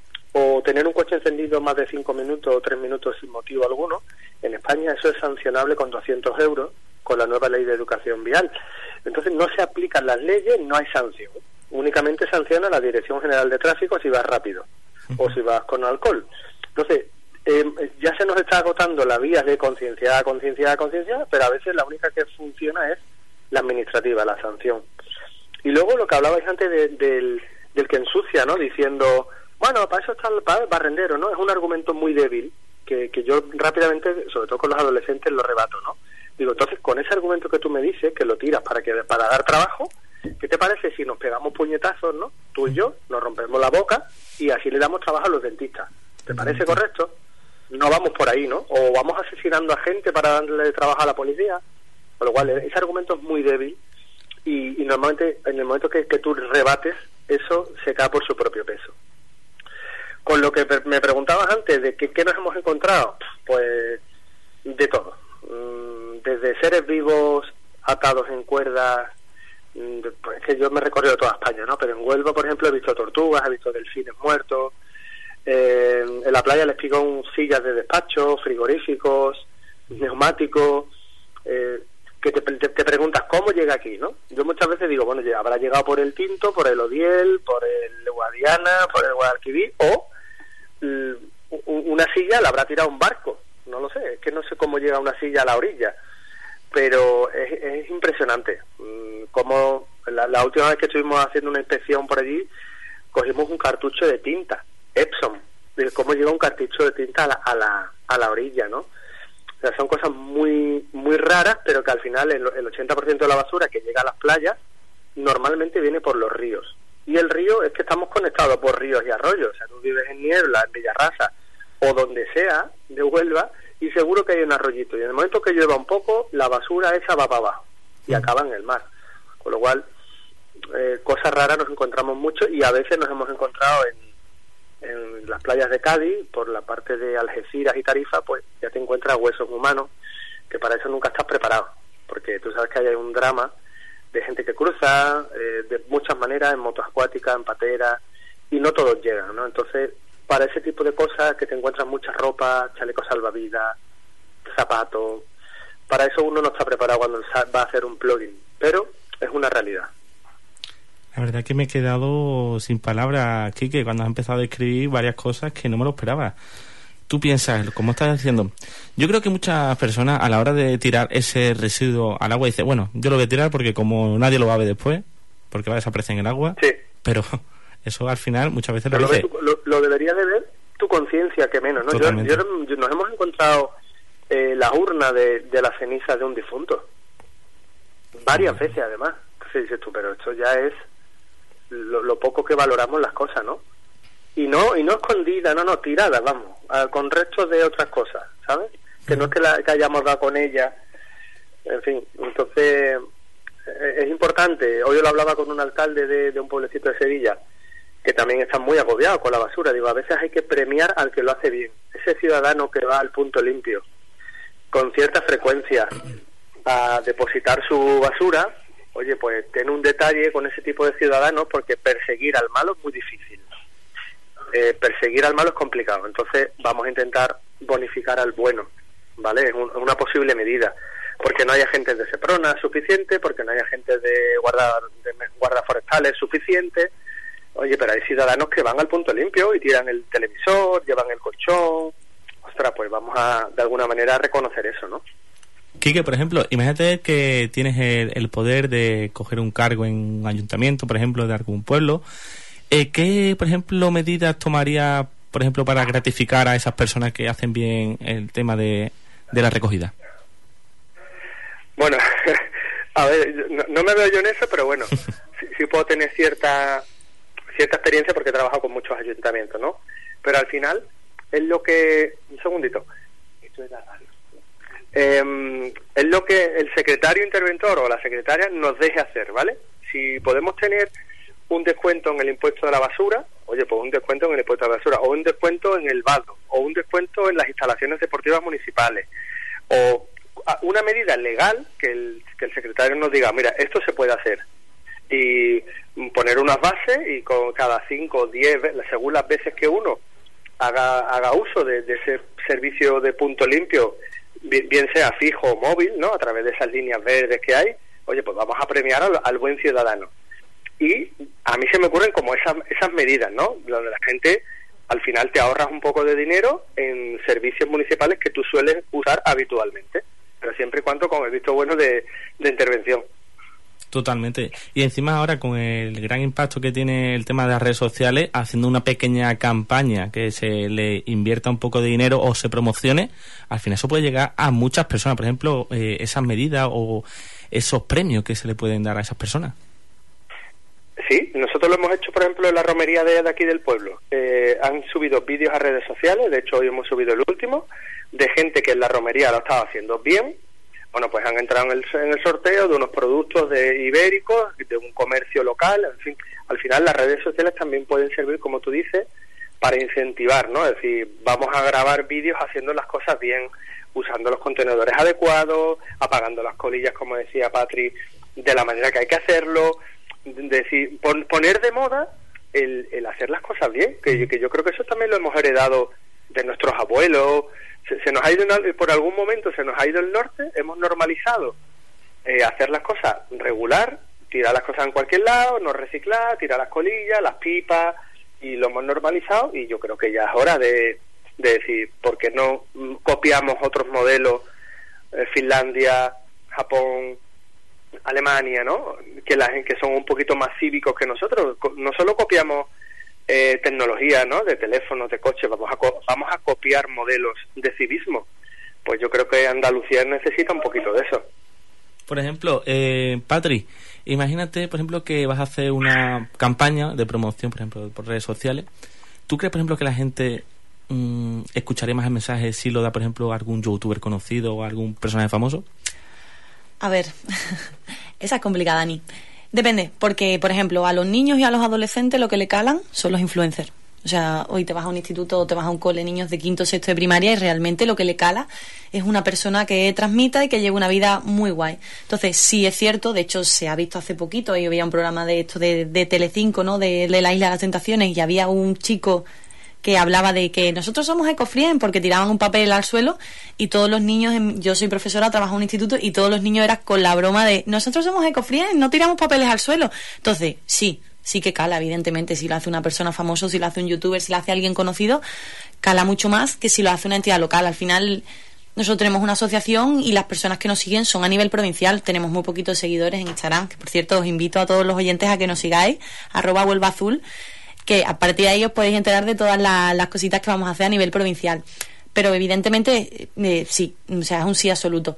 S4: O tener un coche encendido más de cinco minutos o tres minutos sin motivo alguno. En España eso es sancionable con doscientos euros con la nueva ley de educación vial. Entonces no se aplican las leyes, no hay sanción. Únicamente sanciona la Dirección General de Tráfico si vas rápido o si vas con alcohol. Entonces eh, ya se nos está agotando las vías de concienciar, concienciar, concienciar, pero a veces la única que funciona es la administrativa, la sanción. Y luego lo que hablabais antes de, del, del que ensucia, ¿no? Diciendo... Bueno, para eso está el, para el barrendero, ¿no? Es un argumento muy débil que, que yo rápidamente, sobre todo con los adolescentes, lo rebato, ¿no? Digo, entonces, con ese argumento que tú me dices, que lo tiras para que para dar trabajo, ¿qué te parece si nos pegamos puñetazos, ¿no? Tú y yo, nos rompemos la boca y así le damos trabajo a los dentistas. ¿Te parece correcto? No vamos por ahí, ¿no? O vamos asesinando a gente para darle trabajo a la policía. Con lo cual, ese argumento es muy débil y, y normalmente, en el momento que, que tú rebates, eso se cae por su propio peso. Con lo que me preguntabas antes de que, qué nos hemos encontrado, pues de todo, desde seres vivos atados en cuerdas, pues es que yo me he recorrido toda España, ¿no? Pero en Huelva, por ejemplo, he visto tortugas, he visto delfines muertos, eh, en la playa les pican sillas de despacho, frigoríficos, neumáticos, eh, que te, te, te preguntas cómo llega aquí, ¿no? Yo muchas veces digo, bueno, ya habrá llegado por el Tinto, por el Odiel, por el Guadiana, por el Guadalquivir, o una silla la habrá tirado un barco no lo sé, es que no sé cómo llega una silla a la orilla, pero es, es impresionante. Como la, la última vez que estuvimos haciendo una inspección por allí, cogimos un cartucho de tinta, Epson, de cómo llega un cartucho de tinta a la, a la, a la orilla, ¿no? O sea, son cosas muy muy raras, pero que al final el, el ochenta por ciento de la basura que llega a las playas normalmente viene por los ríos. Y el río es que estamos conectados por ríos y arroyos. O sea, tú vives en Niebla, en Villarrasa o donde sea de Huelva y seguro que hay un arroyito. Y en el momento que llueva un poco, la basura esa va para abajo y acaba en el mar. Con lo cual, eh, cosas raras nos encontramos mucho y a veces nos hemos encontrado en, en las playas de Cádiz, por la parte de Algeciras y Tarifa, pues ya te encuentras huesos humanos, que para eso nunca estás preparado, porque tú sabes que hay un drama de gente que cruza eh, de muchas maneras, en motos acuáticas, en pateras, y no todos llegan, ¿no? Entonces, para ese tipo de cosas, que te encuentras mucha ropa, chalecos salvavidas, zapatos, para eso uno no está preparado cuando va a hacer un plugin, pero es una realidad.
S2: La verdad que me he quedado sin palabras, Quique, cuando has empezado a escribir varias cosas que no me lo esperaba. Tú piensas, como estás diciendo, yo creo que muchas personas a la hora de tirar ese residuo al agua dicen, bueno, yo lo voy a tirar porque como nadie lo va a ver después, porque va a desaparecer en el agua,
S4: sí.
S2: Pero eso al final muchas veces
S4: pero
S2: lo dice...
S4: Lo, lo, lo debería de ver tu conciencia, que menos, ¿no? Yo, yo, yo, nos hemos encontrado eh, la urna de, de las cenizas de un difunto, varias veces además. Entonces dices tú, pero esto ya es lo, lo poco que valoramos las cosas, ¿no? Y no y no escondida, no, no, tirada, vamos, a, con restos de otras cosas, ¿sabes? Que no es que, la, que hayamos dado con ella, en fin. Entonces, eh, es importante. Hoy yo lo hablaba con un alcalde de, de un pueblecito de Sevilla, que también está muy agobiado con la basura. Digo, a veces hay que premiar al que lo hace bien. Ese ciudadano que va al punto limpio, con cierta frecuencia, a depositar su basura, oye, pues ten un detalle con ese tipo de ciudadanos, porque perseguir al malo es muy difícil. Eh, perseguir al malo es complicado, entonces vamos a intentar bonificar al bueno, ¿vale? Es un, una posible medida, porque no hay agentes de Seprona suficiente, porque no hay agentes de guarda de guardas forestales suficiente. Oye, pero hay ciudadanos que van al punto limpio y tiran el televisor, llevan el colchón. Ostras, pues vamos a, de alguna manera, a reconocer eso, ¿no?
S2: Quique, por ejemplo, imagínate que tienes el, el poder de coger un cargo en un ayuntamiento, por ejemplo, de algún pueblo. Eh, ¿Qué, por ejemplo, medidas tomaría, por ejemplo, para gratificar a esas personas que hacen bien el tema de, de la recogida?
S4: Bueno, a ver, no, no me veo yo en eso, pero bueno, sí, sí puedo tener cierta cierta experiencia porque he trabajado con muchos ayuntamientos, ¿no? Pero al final es lo que... Un segundito. Esto es la radio. Eh, es lo que el secretario interventor o la secretaria nos deje hacer, ¿vale? Si podemos tener un descuento en el impuesto de la basura, oye, pues un descuento en el impuesto de la basura, o un descuento en el vado, o un descuento en las instalaciones deportivas municipales, o una medida legal que el, que el secretario nos diga, mira, esto se puede hacer, y poner unas bases, y con cada cinco o diez, según las veces que uno haga, haga uso de, de ese servicio de punto limpio, bien, bien sea fijo o móvil, ¿no?, a través de esas líneas verdes que hay, oye, pues vamos a premiar al, al buen ciudadano. Y a mí se me ocurren como esas esas medidas, ¿no? Donde la gente, al final te ahorras un poco de dinero en servicios municipales que tú sueles usar habitualmente, pero siempre y cuando con el visto bueno de, de intervención.
S2: Totalmente. Y encima ahora con el gran impacto que tiene el tema de las redes sociales, haciendo una pequeña campaña que se le invierta un poco de dinero o se promocione, al final eso puede llegar a muchas personas. Por ejemplo, eh, esas medidas o esos premios que se le pueden dar a esas personas.
S4: Sí, nosotros lo hemos hecho, por ejemplo, en la romería de, de aquí del pueblo. Eh, han subido vídeos a redes sociales, de hecho hoy hemos subido el último, de gente que en la romería lo estaba haciendo bien. Bueno, pues han entrado en el, en el sorteo de unos productos de ibéricos, de un comercio local, en fin. Al final las redes sociales también pueden servir, como tú dices, para incentivar, ¿no? Es decir, vamos a grabar vídeos haciendo las cosas bien, usando los contenedores adecuados, apagando las colillas, como decía Patri, de la manera que hay que hacerlo. Decir, pon, poner de moda el, el hacer las cosas bien, que, que yo creo que eso también lo hemos heredado de nuestros abuelos. Se, se nos ha ido, por algún momento se nos ha ido el norte, hemos normalizado eh, hacer las cosas regular, tirar las cosas en cualquier lado, no reciclar, tirar las colillas, las pipas, y lo hemos normalizado, y yo creo que ya es hora de, de decir, ¿por qué no copiamos otros modelos, eh, Finlandia, Japón, Alemania, ¿no? Que la gente que son un poquito más cívicos que nosotros. No solo copiamos eh, tecnología, ¿no? De teléfonos, de coches, vamos a co- vamos a copiar modelos de civismo. Pues yo creo que Andalucía necesita un poquito de eso.
S2: Por ejemplo, eh, Patri, imagínate, por ejemplo, que vas a hacer una campaña de promoción, por ejemplo, por redes sociales. ¿Tú crees, por ejemplo, que la gente mmm, escucharía más el mensaje si lo da, por ejemplo, algún youtuber conocido o algún personaje famoso?
S3: A ver, esa es complicada, Dani. Depende, porque, por ejemplo, a los niños y a los adolescentes lo que le calan son los influencers. O sea, hoy te vas a un instituto o te vas a un cole, niños de quinto, sexto de primaria, y realmente lo que le cala es una persona que transmita y que lleve una vida muy guay. Entonces, sí es cierto, de hecho se ha visto hace poquito, yo veía un programa de esto de, de Telecinco, ¿no? De, de la Isla de las Tentaciones, y había un chico que hablaba de que nosotros somos ecofrien porque tiraban un papel al suelo y todos los niños, en, yo soy profesora, trabajo en un instituto y todos los niños eran con la broma de nosotros somos ecofrien, no tiramos papeles al suelo. Entonces, sí, sí que cala, evidentemente, si lo hace una persona famosa, si lo hace un youtuber, si lo hace alguien conocido, cala mucho más que si lo hace una entidad local. Al final, nosotros tenemos una asociación y las personas que nos siguen son a nivel provincial. Tenemos muy poquitos seguidores en Instagram, que por cierto os invito a todos los oyentes a que nos sigáis, arroba Huelva Azul, que a partir de ahí os podéis enterar de todas la, las cositas que vamos a hacer a nivel provincial. Pero evidentemente, eh, sí, o sea, es un sí absoluto.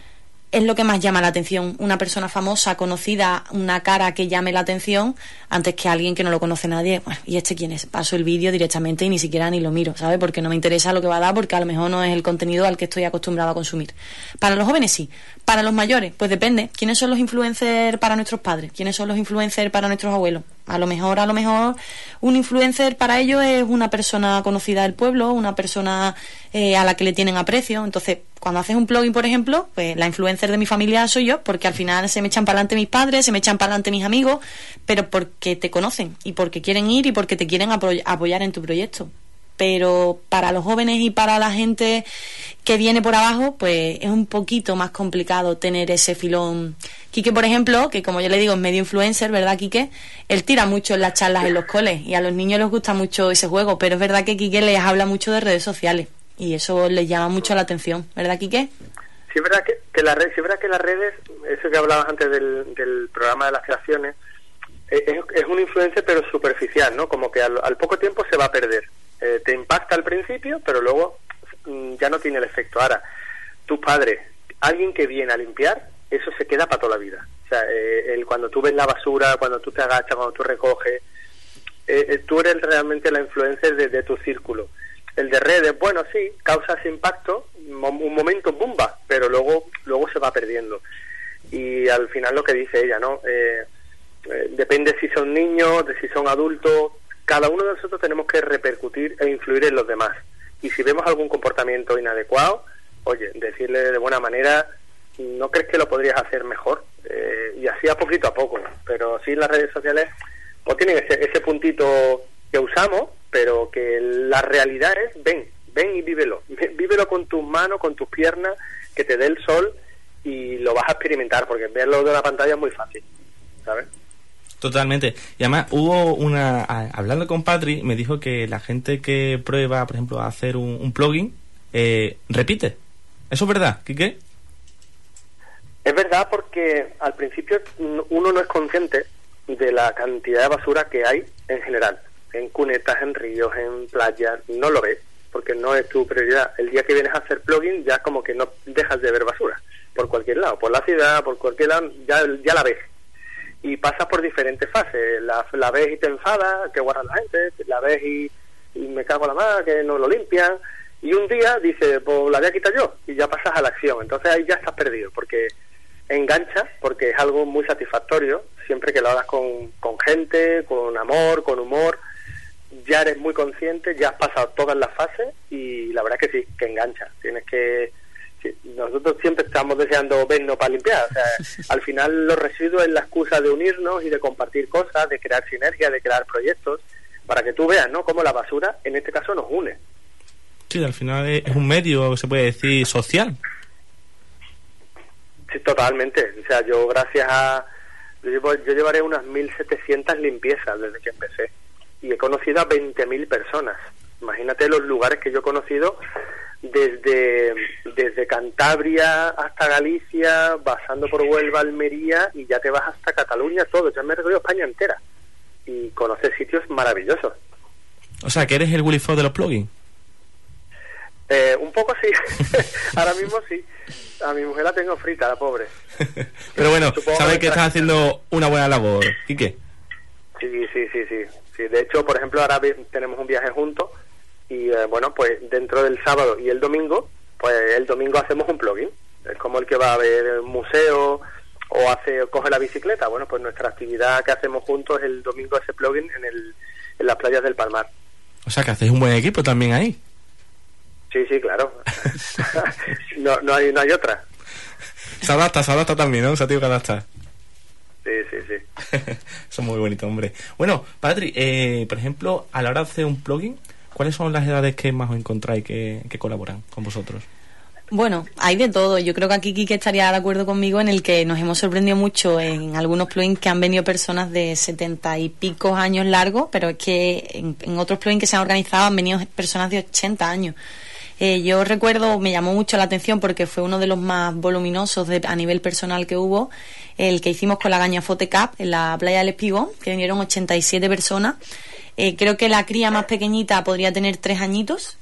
S3: Es lo que más llama la atención, una persona famosa, conocida, una cara que llame la atención, antes que alguien que no lo conoce nadie. Bueno, ¿y este quién es? Paso el vídeo directamente y ni siquiera ni lo miro, ¿sabes? Porque no me interesa lo que va a dar, porque a lo mejor no es el contenido al que estoy acostumbrado a consumir. Para los jóvenes sí, para los mayores, pues depende. ¿Quiénes son los influencers para nuestros padres? ¿Quiénes son los influencers para nuestros abuelos? A lo mejor, a lo mejor, un influencer para ellos es una persona conocida del pueblo, una persona eh, a la que le tienen aprecio. Entonces, cuando haces un plugin, por ejemplo, pues la influencer de mi familia soy yo, porque al final se me echan para adelante mis padres, se me echan para adelante mis amigos, pero porque te conocen y porque quieren ir y porque te quieren apoy- apoyar en tu proyecto. Pero para los jóvenes y para la gente que viene por abajo, pues es un poquito más complicado tener ese filón. Quique, por ejemplo, que como yo le digo es medio influencer, ¿verdad, Quique? Él tira mucho en las charlas en los coles y a los niños les gusta mucho ese juego, pero es verdad que Quique les habla mucho de redes sociales y eso les llama mucho la atención, ¿verdad, Quique?
S4: Sí, es verdad que, que, la red, sí, es verdad que las redes, eso que hablabas antes del, del programa de las creaciones, es, es un influencer pero superficial, ¿no? Como que al, al poco tiempo se va a perder. Eh, te impacta al principio, pero luego mm, ya no tiene el efecto. Ahora, tus padres, alguien que viene a limpiar, eso se queda para toda la vida. O sea, eh, el, cuando tú ves la basura, cuando tú te agachas, cuando tú recoges, eh, eh, tú eres realmente la influencer de, de tu círculo. El de redes, bueno, sí, causa ese impacto, un momento bomba, pero luego luego se va perdiendo. Y al final lo que dice ella, ¿no? Eh, eh, depende si son niños, de si son adultos. Cada uno de nosotros tenemos que repercutir e influir en los demás. Y si vemos algún comportamiento inadecuado, oye, decirle de buena manera, ¿no crees que lo podrías hacer mejor? Eh, y así a poquito a poco. Pero sí, las redes sociales pues tienen ese, ese puntito que usamos, pero que la realidad es, ven, ven y vívelo. Vívelo con tus manos, con tus piernas, que te dé el sol y lo vas a experimentar, porque verlo de una pantalla es muy fácil, ¿sabes?
S2: Totalmente. Y además hubo una... Hablando con Patri, me dijo que la gente que prueba, por ejemplo, a hacer un, un plugin, eh, repite. ¿Eso es verdad, Quique?
S4: Es verdad, porque al principio uno no es consciente de la cantidad de basura que hay en general. En cunetas, en ríos, en playas, no lo ves, porque no es tu prioridad. El día que vienes a hacer plugin ya como que no dejas de ver basura, por cualquier lado, por la ciudad, por cualquier lado, ya, ya la ves. Y pasas por diferentes fases. La, la ves y te enfadas, que guarda la gente, la ves y, y me cago en la mano, que no lo limpian, y un día dices, pues la voy a quitar yo, y ya pasas a la acción. Entonces ahí ya estás perdido, porque engancha, porque es algo muy satisfactorio, siempre que lo hagas con, con gente, con amor, con humor, ya eres muy consciente, ya has pasado todas las fases, y la verdad es que sí, que engancha. Tienes que... Nosotros siempre estamos deseando vernos para limpiar, o sea, al final los residuos es la excusa de unirnos y de compartir cosas, de crear sinergia, de crear proyectos, para que tú veas, ¿no?, cómo la basura en este caso nos une.
S2: Sí, al final es un medio, se puede decir, social.
S4: Sí, totalmente. O sea, yo gracias a... Yo, llevo, yo llevaré unas mil setecientas limpiezas desde que empecé, y he conocido a veinte mil personas, Imagínate los lugares que yo he conocido desde desde Cantabria hasta Galicia, pasando por Huelva, Almería, y ya te vas hasta Cataluña, todo. Ya me he recorrido España entera y conocer sitios maravillosos.
S2: O sea, que eres el Willy Fox de los plugins.
S4: Eh, un poco sí. Ahora mismo sí. A mi mujer la tengo frita, la pobre.
S2: Pero bueno,
S4: Supongo
S2: sabes que,
S4: que
S2: estás haciendo una buena labor. ¿Y qué?
S4: Sí, sí, sí, sí. sí. De hecho, por ejemplo, ahora tenemos un viaje juntos y, eh, bueno, pues dentro del sábado y el domingo, pues el domingo hacemos un plugin. Es como el que va a ver el museo o hace coge la bicicleta. Bueno, pues nuestra actividad que hacemos juntos es el domingo ese plugin en, el, en las playas del Palmar.
S2: O sea, que hacéis un buen equipo también ahí.
S4: Sí, sí, claro. no, no hay no hay otra.
S2: Se adapta, se adapta también, ¿no? Se ha tenido que adaptar.
S4: Sí, sí, sí.
S2: Eso es muy bonito, hombre. Bueno, Patri, eh, por ejemplo, a la hora de hacer un plugin, ¿cuáles son las edades que más os encontráis que, que colaboran con vosotros?
S3: Bueno, hay de todo. Yo creo que aquí Quique estaría de acuerdo conmigo en el que nos hemos sorprendido mucho en algunos plugins que han venido personas de setenta y pico años largos, pero es que en, en otros plugins que se han organizado han venido personas de ochenta años. Eh, yo recuerdo, me llamó mucho la atención porque fue uno de los más voluminosos de, a nivel personal que hubo, el que hicimos con la Gañafote Cup en la playa del Espigón, que vinieron ochenta y siete personas. Eh, creo que la cría más pequeñita podría tener tres añitos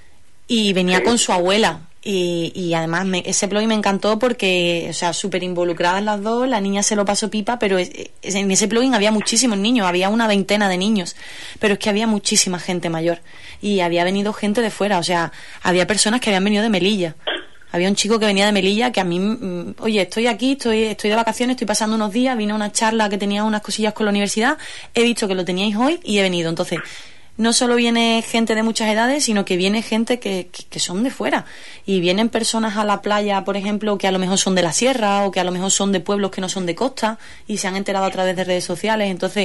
S3: y venía
S4: Sí.
S3: con su abuela. Y, y además me, ese plugin me encantó porque, o sea, súper involucradas las dos, la niña se lo pasó pipa, pero es, es, en ese plugin había muchísimos niños, había una veintena de niños, pero es que había muchísima gente mayor y había venido gente de fuera, o sea, había personas que habían venido de Melilla. Había un chico que venía de Melilla que a mí, mm, oye, estoy aquí, estoy estoy de vacaciones, estoy pasando unos días, vine a una charla que tenía unas cosillas con la universidad, he visto que lo teníais hoy y he venido. Entonces, no solo viene gente de muchas edades, sino que viene gente que, que, que son de fuera. Y vienen personas a la playa, por ejemplo, que a lo mejor son de la sierra o que a lo mejor son de pueblos que no son de costa y se han enterado a través de redes sociales. Entonces,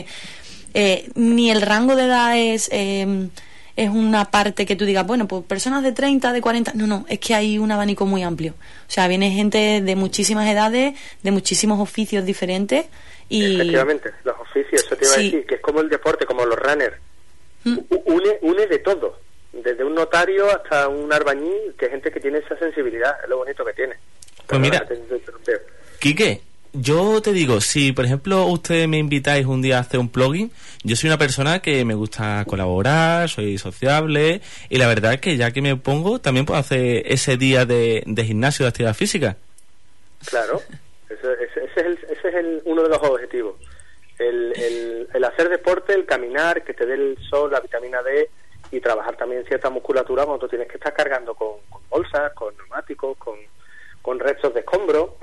S3: eh, ni el rango de edad es... Eh, es una parte que tú digas, bueno, pues personas de treinta, de cuarenta... No, no, es que hay un abanico muy amplio. O sea, viene gente de muchísimas edades, de muchísimos oficios diferentes y...
S4: Efectivamente, los oficios, eso te iba
S3: Sí.
S4: a decir, que es como el deporte, como los runners.
S3: Mm.
S4: U- Une, une de todo, desde un notario hasta un albañil, que hay gente que tiene esa sensibilidad, es lo bonito que tiene.
S2: Pues mira,
S4: Perdona, te- te interrumpí.
S2: Quique, yo te digo, si por ejemplo ustedes me invitáis un día a hacer un plugin, yo soy una persona que me gusta colaborar, soy sociable y la verdad es que ya que me pongo también puedo hacer ese día de, de gimnasio, de actividad física.
S4: Claro, ese, ese- ese es, el, ese es el, uno de los objetivos. El, el, el hacer deporte, el caminar, que te dé el sol, la vitamina D y trabajar también cierta musculatura cuando tú tienes que estar cargando con, con bolsas, con neumáticos, con, con restos de escombro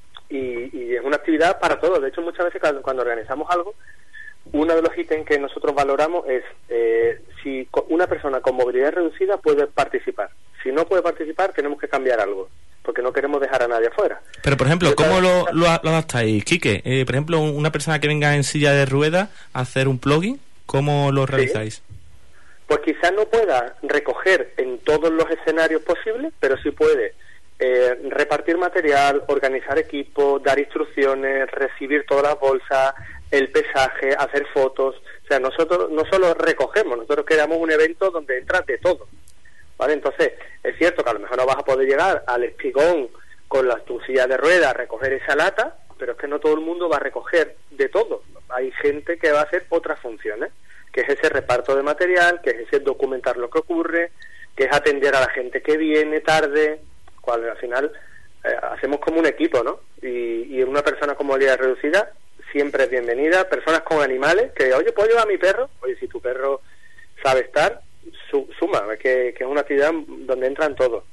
S4: y, y es una actividad para todos. De hecho, muchas veces cuando, cuando organizamos algo, uno de los ítems que nosotros valoramos es eh, si co- una persona con movilidad reducida puede participar. Si no puede participar, tenemos que cambiar algo, porque no queremos dejar a nadie afuera.
S2: Pero por ejemplo,
S4: Yo
S2: ¿cómo
S4: también-
S2: lo, lo, lo adaptáis, Quique? Eh, por ejemplo, una persona que venga en silla de ruedas a hacer un plugin, ¿cómo lo realizáis?
S4: Pues quizás no pueda recoger en todos los escenarios posibles, pero sí puede eh, repartir material, organizar equipos, dar instrucciones, recibir todas las bolsas, el pesaje, hacer fotos. O sea, nosotros no solo recogemos, nosotros creamos un evento donde entra de todo, ¿vale? Entonces, es cierto que a lo mejor no vas a poder llegar al Espigón con la tu silla de ruedas a recoger esa lata, pero es que no todo el mundo va a recoger de todo. Hay gente que va a hacer otras funciones, que es ese reparto de material, que es ese documentar lo que ocurre, que es atender a la gente que viene tarde, cual al final eh, hacemos como un equipo, ¿no? Y, y una persona con movilidad reducida siempre es bienvenida. Personas con animales, que, oye, ¿puedo llevar a mi perro? Oye, si tu perro sabe estar, su, suma, que, que es una actividad donde entran todos.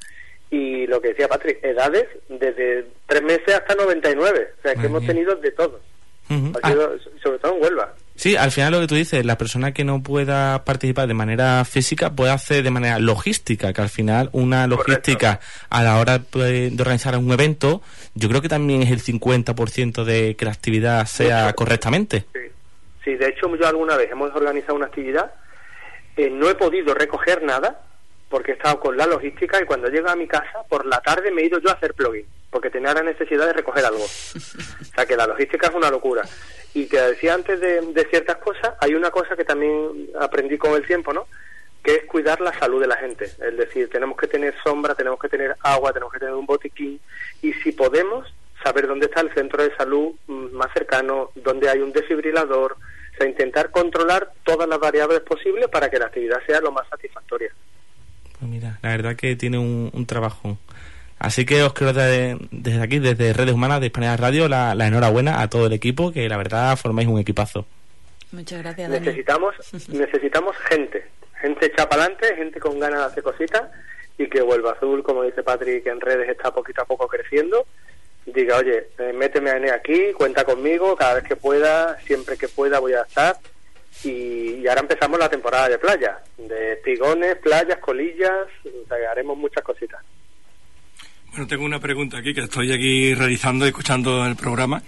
S4: Y lo que decía Patrick, edades desde tres meses hasta noventa y nueve, o sea, que
S2: Muy
S4: hemos
S2: bien.
S4: tenido de todo.
S2: Ujú.
S4: Ha sido, sobre todo en Huelva.
S2: Sí, al final lo que tú dices, la persona que no pueda participar de manera física puede hacer de manera logística, que al final una logística a la hora de, de organizar un evento, yo creo que también es el cincuenta por ciento de que la actividad sea
S4: Mucho.
S2: correctamente.
S4: Sí. Sí, de hecho yo alguna vez hemos organizado una actividad, eh, no he podido recoger nada porque he estado con la logística y cuando llego a mi casa por la tarde me he ido yo a hacer plugin porque tenía la necesidad de recoger algo. O sea que la logística es una locura. Y que decía antes de, de ciertas cosas, hay una cosa que también aprendí con el tiempo, ¿no? que es cuidar la salud de la gente. Es decir, tenemos que tener sombra, tenemos que tener agua, tenemos que tener un botiquín, y si podemos, saber dónde está el centro de salud más cercano, dónde hay un desfibrilador, o sea, intentar controlar todas las variables posibles para que la actividad sea lo más satisfactoria.
S2: Pues mira, la verdad que tiene un, un trabajo. Así que os quiero de, desde aquí, desde Redes Humanas de Hispanidad Radio, la, la enhorabuena a todo el equipo, que la verdad formáis un equipazo.
S3: Muchas gracias, Dani.
S4: Necesitamos, necesitamos gente, gente hecha para adelante, gente con ganas de hacer cositas, y que Huelva Azul, como dice Patri, que en redes está poquito a poco creciendo, diga, oye, eh, méteme a aquí, cuenta conmigo, cada vez que pueda, siempre que pueda voy a estar. Y, y ahora empezamos la temporada de playa, de espigones, playas, colillas, o sea, haremos muchas cositas.
S5: Bueno, tengo una pregunta aquí, que estoy aquí realizando y escuchando el programa,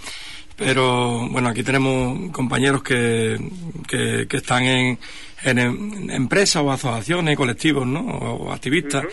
S5: pero bueno, aquí tenemos compañeros que, que, que están en, en, en empresas o asociaciones, colectivos, ¿no? O, o activistas, uh-huh.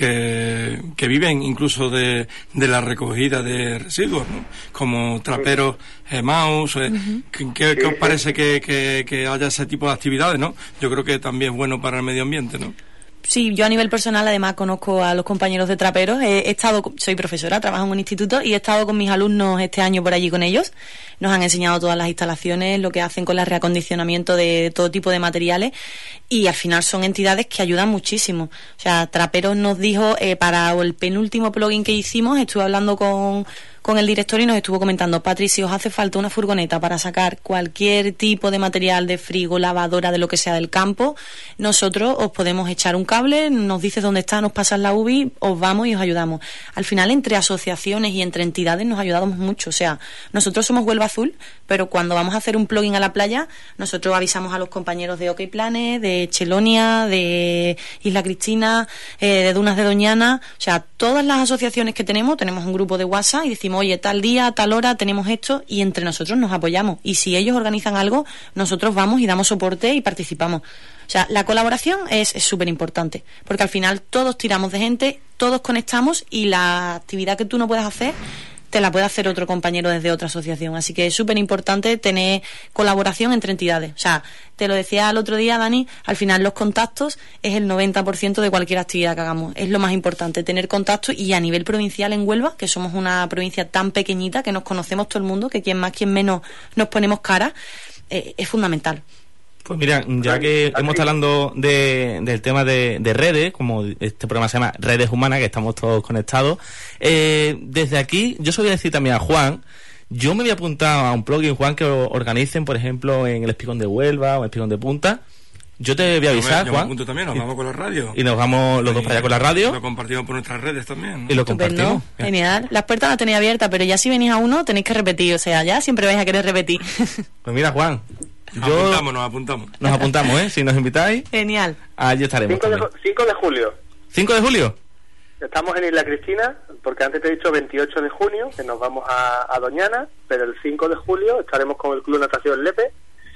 S5: que, que viven incluso de, de la recogida de residuos, ¿no? Como traperos, eh, mouse, eh, uh-huh. ¿qué, qué, ¿qué os parece que, que, que haya ese tipo de actividades, no? Yo creo que también es bueno para el medio ambiente, ¿no?
S3: Sí, yo a nivel personal además conozco a los compañeros de traperos. He, he estado, soy profesora, trabajo en un instituto y he estado con mis alumnos este año por allí con ellos. Nos han enseñado todas las instalaciones, lo que hacen con el reacondicionamiento de todo tipo de materiales, y al final son entidades que ayudan muchísimo. O sea, Traperos nos dijo, eh, para el penúltimo plugin que hicimos, estuve hablando con... con el director y nos estuvo comentando, Patri, si os hace falta una furgoneta para sacar cualquier tipo de material de frigo, lavadora, de lo que sea del campo, nosotros os podemos echar un cable, nos dices dónde está, nos pasas la U B I, os vamos y os ayudamos. Al final, entre asociaciones y entre entidades nos ayudamos mucho. O sea, nosotros somos Huelva Azul, pero cuando vamos a hacer un plugin a la playa, nosotros avisamos a los compañeros de OK Planet, de Chelonia, de Isla Cristina, eh, de Dunas de Doñana. O sea, todas las asociaciones que tenemos, tenemos un grupo de WhatsApp y decimos, oye, tal día, tal hora tenemos esto, y entre nosotros nos apoyamos. Y si ellos organizan algo, nosotros vamos y damos soporte y participamos. O sea, la colaboración es súper importante, porque al final todos tiramos de gente, todos conectamos, y la actividad que tú no puedas hacer, te la puede hacer otro compañero desde otra asociación. Así que es súper importante tener colaboración entre entidades. O sea, te lo decía el otro día, Dani, al final los contactos es el noventa por ciento de cualquier actividad que hagamos. Es lo más importante, tener contactos, y a nivel provincial en Huelva, que somos una provincia tan pequeñita, que nos conocemos todo el mundo, que quien más, quien menos nos ponemos cara, eh, es fundamental.
S2: Pues mira, ya que hemos hablando de, del tema de, de redes, como este programa se llama Redes Humanas, que estamos todos conectados, eh, desde aquí yo se voy a decir también a Juan, yo me voy a apuntar a un plugin, Juan, que organicen, por ejemplo, en el Espigón de Huelva o el Espigón de Punta. Yo te voy a avisar,
S5: yo me, yo
S2: Juan.
S5: me apunto también, nos vamos con la radio.
S2: Y nos vamos los dos para allá con la radio.
S5: Lo compartimos por nuestras redes también, ¿no?
S2: Y lo compartimos.
S3: Estupendo, genial. Las puertas las tenéis abiertas, pero ya si venís a uno tenéis que repetir. O sea, ya siempre vais a querer repetir.
S2: Pues mira, Juan,
S5: Nos
S2: yo...
S5: apuntamos, nos apuntamos.
S2: Nos apuntamos, ¿eh? Si nos invitáis.
S3: Genial.
S2: Allí estaremos.
S4: cinco de julio.
S2: ¿cinco de julio?
S4: Estamos en Isla Cristina, porque antes te he dicho veintiocho de junio, que nos vamos a, a Doñana, pero el cinco de julio estaremos con el Club Natación Lepe,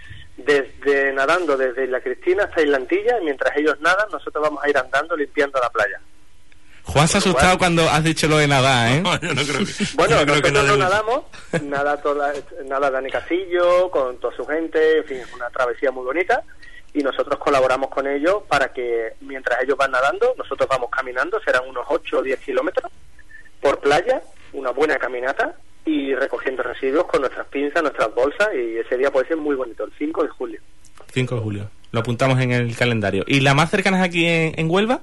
S4: desde nadando desde Isla Cristina hasta Islantilla, y mientras ellos nadan, nosotros vamos a ir andando limpiando la playa.
S2: Juan se ha asustado cuando has dicho lo de nadar, ¿eh?
S5: No, yo no creo que,
S4: bueno,
S5: no creo
S4: nosotros
S5: que
S4: no
S5: nademos.
S4: nadamos, nada, toda, nada Dani Castillo, con toda su gente, en fin, es una travesía muy bonita, y nosotros colaboramos con ellos para que mientras ellos van nadando, nosotros vamos caminando, serán unos ocho o diez kilómetros por playa, una buena caminata, y recogiendo residuos con nuestras pinzas, nuestras bolsas, y ese día puede ser muy bonito, el cinco de julio.
S2: cinco de julio, lo apuntamos en el calendario. ¿Y la más cercana es aquí en, en Huelva?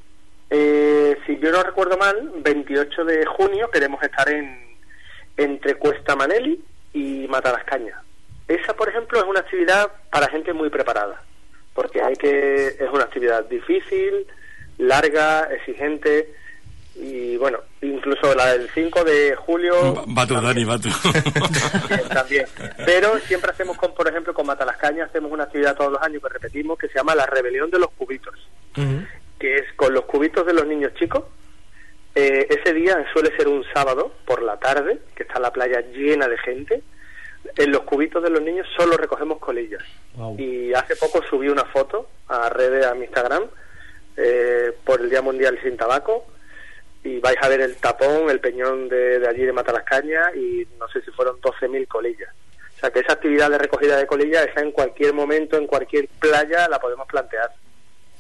S4: Eh, si yo no recuerdo mal, veintiocho de junio queremos estar en entre Cuesta Maneli y Matalascaña. Esa, por ejemplo, es una actividad para gente muy preparada, porque hay que es una actividad difícil, larga, exigente, y bueno, incluso la del cinco de julio...
S5: Va, va tú, Dani, va tú.
S4: También, también. Pero siempre hacemos, con, por ejemplo, con Matalascaña, hacemos una actividad todos los años que repetimos, que se llama la Rebelión de los Cubitos. Uh-huh. Que es con los cubitos de los niños chicos. Eh, ese día suele ser un sábado por la tarde, que está la playa llena de gente. En los cubitos de los niños solo recogemos colillas. Wow. Y hace poco subí una foto a redes, a mi Instagram, eh, por el Día Mundial Sin Tabaco, y vais a ver el tapón, el peñón de, de allí de Matalascaña, y no sé si fueron doce mil colillas. O sea que esa actividad de recogida de colillas, esa en cualquier momento, en cualquier playa, la podemos plantear.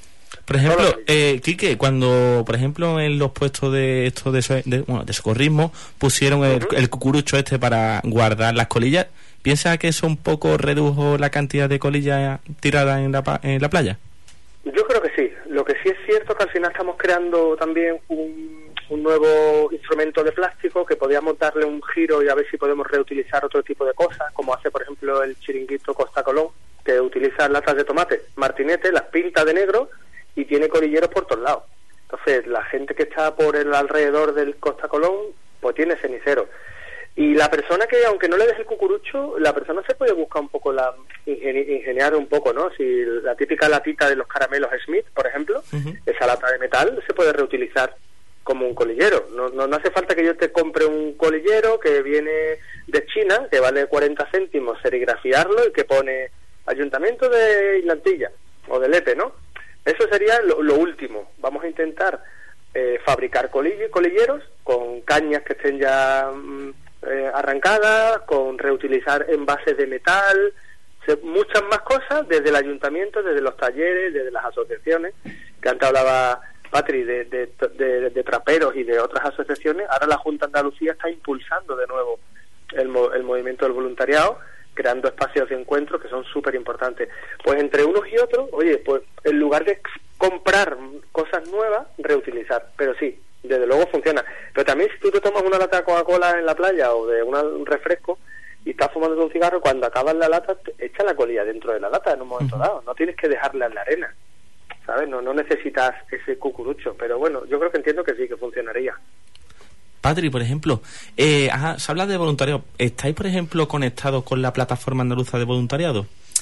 S2: Por ejemplo, eh, Quique, cuando, por ejemplo, en los puestos de esto de, so- de, bueno, de socorrismo pusieron el,
S4: Uh-huh.
S2: el cucurucho este para guardar las colillas, ¿piensa que eso un poco redujo la cantidad de colillas tiradas en la, pa- en la playa?
S4: Yo creo que sí. Lo que sí es cierto es que al final estamos creando también un, un nuevo instrumento de plástico que podíamos darle un giro y a ver si podemos reutilizar otro tipo de cosas, como hace, por ejemplo, el chiringuito Costa Colón, que utiliza latas de tomate, martinete, las pinta de negro y tiene colilleros por todos lados. Entonces, la gente que está por el alrededor del Costa Colón, pues tiene cenicero. Y la persona que, aunque no le des el cucurucho, la persona se puede buscar un poco, la ingeni- ingeniar un poco, ¿no? Si la típica latita de los caramelos Smith, por ejemplo,
S2: Uh-huh.
S4: esa lata de metal se puede reutilizar como un colillero. No, no, no hace falta que yo te compre un colillero que viene de China, que vale cuarenta céntimos, serigrafiarlo y que pone Ayuntamiento de Islantilla o de Lepe, ¿no? Eso sería lo, lo último. Vamos a intentar eh, fabricar colille- colilleros con cañas que estén ya mm, eh, arrancadas, con reutilizar envases de metal, se, muchas más cosas desde el ayuntamiento, desde los talleres, desde las asociaciones, que antes hablaba Patri de, de, de, de traperos y de otras asociaciones. Ahora la Junta de Andalucía está impulsando de nuevo el, mo- el movimiento del voluntariado, creando espacios de encuentro que son súper importantes. Pues entre unos y otros, oye, pues en lugar de comprar cosas nuevas, reutilizar. Pero sí, desde luego funciona. Pero también si tú te tomas una lata de Coca-Cola en la playa o de una, un refresco y estás fumando un cigarro, cuando acabas la lata, te echa la colilla dentro de la lata en un momento uh-huh. dado. No tienes que dejarla en la arena, ¿sabes? No, no necesitas ese cucurucho. Pero bueno, yo creo que entiendo que sí, que funcionaría.
S2: Patri, por ejemplo, eh, ajá, se habla de voluntariado. ¿Estáis, por ejemplo, conectados con la plataforma andaluza de voluntariado?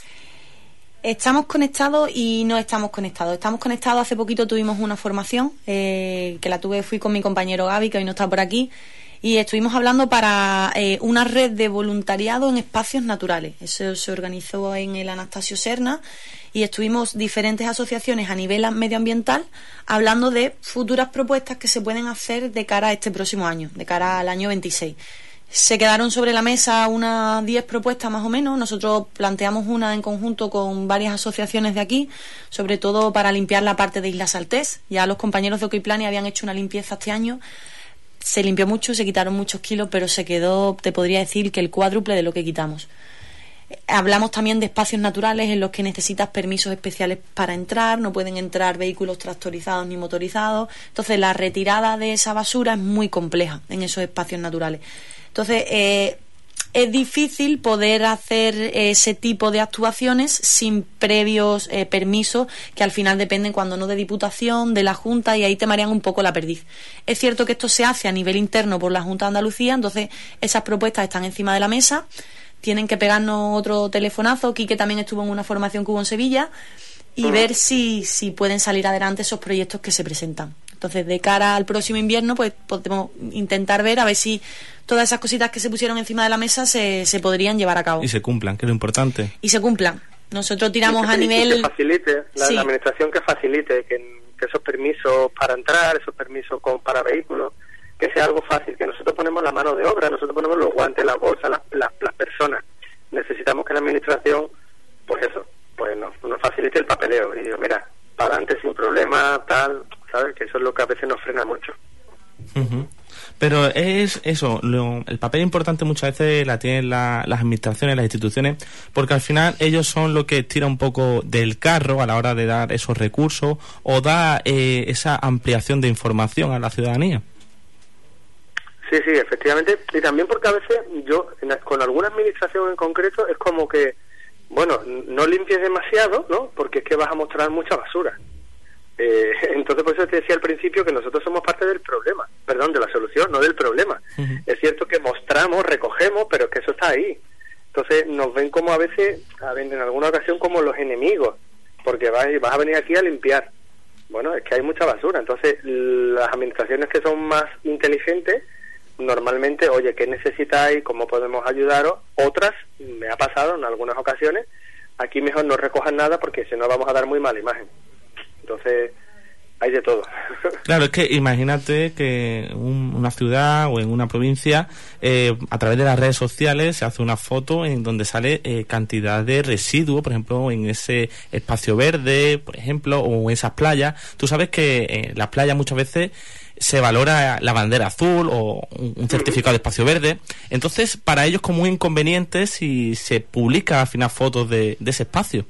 S3: Estamos conectados y no estamos conectados. Estamos conectados, hace poquito tuvimos una formación, eh, que la tuve, fui con mi compañero Gaby, que hoy no está por aquí, y estuvimos hablando para eh, una red de voluntariado en espacios naturales. Eso se organizó en el Anastasio Serna y estuvimos diferentes asociaciones a nivel medioambiental hablando de futuras propuestas que se pueden hacer de cara a este próximo año, de cara al año veintiséis. Se quedaron sobre la mesa unas diez propuestas más o menos. Nosotros planteamos una en conjunto con varias asociaciones de aquí, sobre todo para limpiar la parte de Isla Saltés. Ya los compañeros de Oquiplani habían hecho una limpieza este año. Se limpió mucho, se quitaron muchos kilos, pero se quedó, te podría decir, que el cuádruple de lo que quitamos. Hablamos también de espacios naturales en los que necesitas permisos especiales para entrar, no pueden entrar vehículos tractorizados ni motorizados. Entonces la retirada de esa basura es muy compleja en esos espacios naturales. Entonces eh, es difícil poder hacer ese tipo de actuaciones sin previos eh, permisos, que al final dependen, cuando no, de Diputación, de la Junta, y ahí te marean un poco la perdiz. Es cierto que esto se hace a nivel interno por la Junta de Andalucía, entonces esas propuestas están encima de la mesa. Tienen que pegarnos otro telefonazo. Quique también estuvo en una formación que hubo en Sevilla, y ver si, si pueden salir adelante esos proyectos que se presentan. Entonces, de cara al próximo invierno, pues podemos intentar ver a ver si todas esas cositas que se pusieron encima de la mesa se, se podrían llevar a cabo.
S2: Y se cumplan, que es lo importante.
S3: Y se cumplan. Nosotros tiramos
S4: que,
S3: a nivel...
S4: Que facilite, la,
S3: sí.
S4: la administración que facilite, que, que esos permisos para entrar, esos permisos con, para vehículos, que sea algo fácil, que nosotros ponemos la mano de obra, nosotros ponemos los guantes, las bolsas, las, las, las personas. Necesitamos que la administración, pues eso, pues nos, nos facilite el papeleo. Y digo, mira, para adelante sin problema, tal, ¿sabes? Que eso es lo que a veces nos frena mucho.
S2: Uh-huh. Pero es eso, lo, el papel importante muchas veces la tienen la, las administraciones, las instituciones, porque al final ellos son lo que tira un poco del carro a la hora de dar esos recursos o da eh, esa ampliación de información a la ciudadanía.
S4: Sí, sí, efectivamente, y también porque a veces yo, en, con alguna administración en concreto, es como que, bueno, no limpies demasiado, ¿no? Porque es que vas a mostrar mucha basura. Eh, entonces, por eso te decía al principio que nosotros somos parte del problema, perdón, de la solución, no del problema. Uh-huh. Es cierto que mostramos, recogemos, pero es que eso está ahí. Entonces nos ven como a veces, a ver, en alguna ocasión, como los enemigos, porque vas, vas a venir aquí a limpiar. Bueno, es que hay mucha basura. Entonces las administraciones que son más inteligentes, normalmente, oye, ¿qué necesitáis? ¿Cómo podemos ayudaros? Otras, me ha pasado en algunas ocasiones, aquí mejor no recojan nada porque si no vamos a dar muy mala imagen. Entonces, hay de todo.
S2: Claro, es que imagínate que un, una ciudad o en una provincia, eh, a través de las redes sociales se hace una foto en donde sale eh, cantidad de residuos, por ejemplo, en ese espacio verde, por ejemplo, o en esas playas. Tú sabes que en las playas muchas veces se valora la bandera azul o un, un certificado de espacio verde. Entonces, para ellos como un inconveniente si se publica al final fotos de, de ese espacio.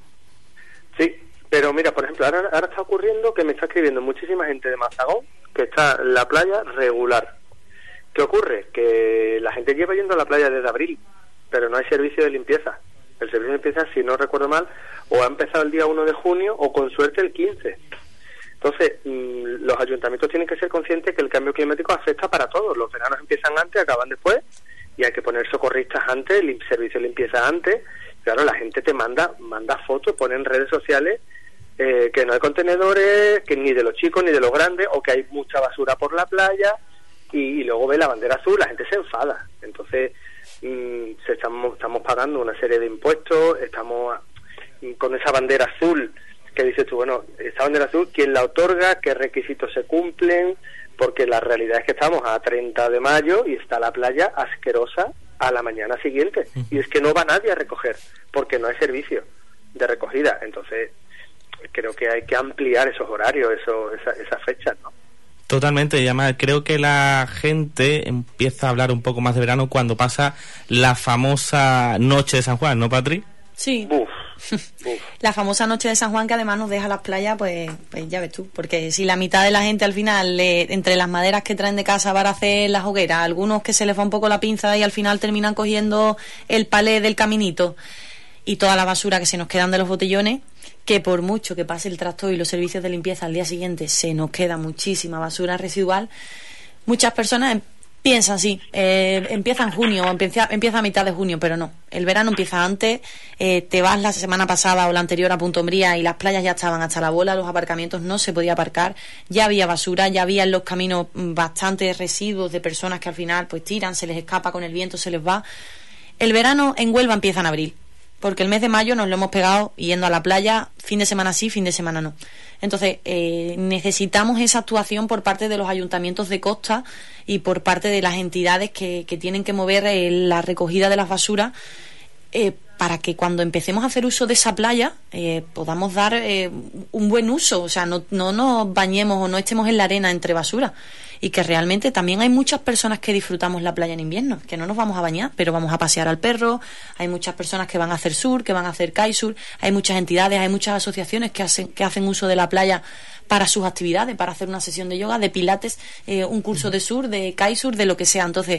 S4: Sí. Pero mira, por ejemplo, ahora, ahora está ocurriendo que me está escribiendo muchísima gente de Mazagón que está en la playa regular. ¿Qué ocurre? Que la gente lleva yendo a la playa desde abril, pero no hay servicio de limpieza. El servicio de limpieza, si no recuerdo mal, o ha empezado el día uno de junio o con suerte el quince. Entonces, mmm, los ayuntamientos tienen que ser conscientes que el cambio climático afecta para todos. Los veranos empiezan antes, acaban después, y hay que poner socorristas antes, el servicio de limpieza antes. Claro, la gente te manda manda fotos, pone en redes sociales Eh, que no hay contenedores, que ni de los chicos ni de los grandes, o que hay mucha basura por la playa, y, y luego ve la bandera azul, la gente se enfada. Entonces mmm, se estamos, estamos pagando una serie de impuestos, estamos mmm, con esa bandera azul, que dices tú, bueno, esa bandera azul, ¿quién la otorga? ¿Qué requisitos se cumplen? Porque la realidad es que estamos a treinta de mayo y está la playa asquerosa a la mañana siguiente, y es que no va nadie a recoger, porque no hay servicio de recogida. Entonces creo que hay que ampliar esos horarios, eso, esa, esas fechas, ¿no?
S2: Totalmente, y además creo que la gente empieza a hablar un poco más de verano cuando pasa la famosa noche de San Juan, ¿no, Patri?
S3: Sí.
S4: Uf, uf.
S3: La famosa noche de San Juan, que además nos deja las playas, pues, pues ya ves tú, porque si la mitad de la gente al final, le, entre las maderas que traen de casa para hacer las hogueras, algunos que se les va un poco la pinza y al final terminan cogiendo el palé del caminito, y toda la basura que se nos quedan de los botellones, que por mucho que pase el tractor y los servicios de limpieza al día siguiente se nos queda muchísima basura residual, muchas personas piensan, sí, eh, empieza en junio, empieza, empieza a mitad de junio, pero no, el verano empieza antes, eh, te vas la semana pasada o la anterior a Punta Umbría y las playas ya estaban hasta la bola, los aparcamientos no se podía aparcar, ya había basura, ya había en los caminos bastantes residuos de personas que al final pues tiran, se les escapa con el viento, se les va. El verano en Huelva empieza en abril, porque el mes de mayo nos lo hemos pegado yendo a la playa, fin de semana sí, fin de semana no. Entonces, eh, necesitamos esa actuación por parte de los ayuntamientos de costa y por parte de las entidades que, que tienen que mover eh, la recogida de las basuras, eh, para que cuando empecemos a hacer uso de esa playa eh, podamos dar eh, un buen uso, o sea, no, no nos bañemos o no estemos en la arena entre basura. Y que realmente también hay muchas personas que disfrutamos la playa en invierno, que no nos vamos a bañar, pero vamos a pasear al perro, hay muchas personas que van a hacer surf, que van a hacer kitesurf, hay muchas entidades, hay muchas asociaciones que hacen, que hacen uso de la playa para sus actividades, para hacer una sesión de yoga, de pilates, eh, un curso de surf, de kitesurf, de lo que sea. Entonces,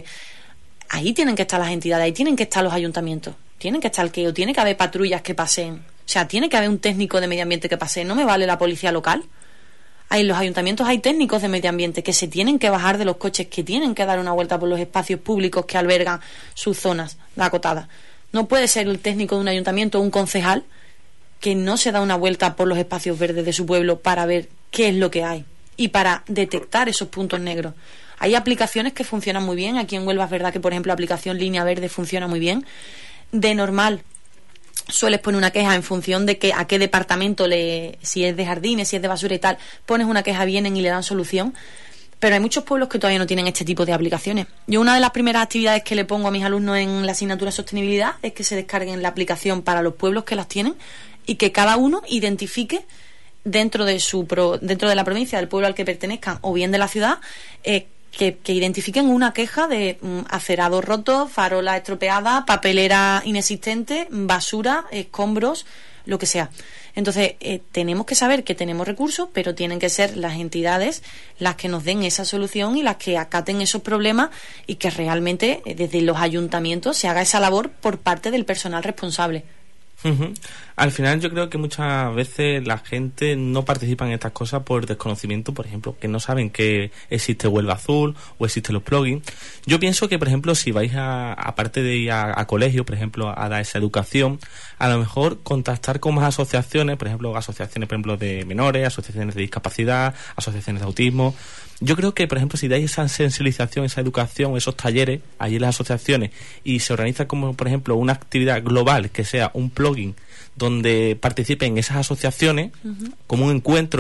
S3: ahí tienen que estar las entidades, ahí tienen que estar los ayuntamientos, tienen que estar el queo, tiene que haber patrullas que paseen, o sea, tiene que haber un técnico de medio ambiente que pasee, no me vale la policía local. En los ayuntamientos hay técnicos de medio ambiente que se tienen que bajar de los coches, que tienen que dar una vuelta por los espacios públicos que albergan sus zonas acotadas. No puede ser el técnico de un ayuntamiento o un concejal que no se da una vuelta por los espacios verdes de su pueblo para ver qué es lo que hay y para detectar esos puntos negros. Hay aplicaciones que funcionan muy bien. Aquí en Huelva es verdad que, por ejemplo, la aplicación Línea Verde funciona muy bien. De normal sueles poner una queja en función de que a qué departamento, le si es de jardines, si es de basura y tal, pones una queja, vienen y le dan solución. Pero hay muchos pueblos que todavía no tienen este tipo de aplicaciones. Yo una de las primeras actividades que le pongo a mis alumnos en la asignatura de sostenibilidad es que se descarguen la aplicación para los pueblos que las tienen y que cada uno identifique dentro de su pro, dentro de la provincia, del pueblo al que pertenezcan o bien de la ciudad, eh, Que, que identifiquen una queja de mm, acerados rotos, farolas estropeadas, papelera inexistente, basura, escombros, lo que sea. Entonces, eh, tenemos que saber que tenemos recursos, pero tienen que ser las entidades las que nos den esa solución y las que acaten esos problemas y que realmente eh, desde los ayuntamientos se haga esa labor por parte del personal responsable.
S2: Uh-huh. Al final yo creo que muchas veces la gente no participa en estas cosas por desconocimiento, por ejemplo, que no saben que existe Huelva Azul o existen los plugins. Yo pienso que, por ejemplo, si vais a, aparte de ir a, a colegio, por ejemplo, a dar esa educación, a lo mejor contactar con más asociaciones, por ejemplo, asociaciones, por ejemplo, de menores, asociaciones de discapacidad, asociaciones de autismo. Yo creo que, por ejemplo, si dais esa sensibilización, esa educación, esos talleres allí en las asociaciones y se organiza como, por ejemplo, una actividad global que sea un plugin donde participen esas asociaciones, uh-huh, como un encuentro,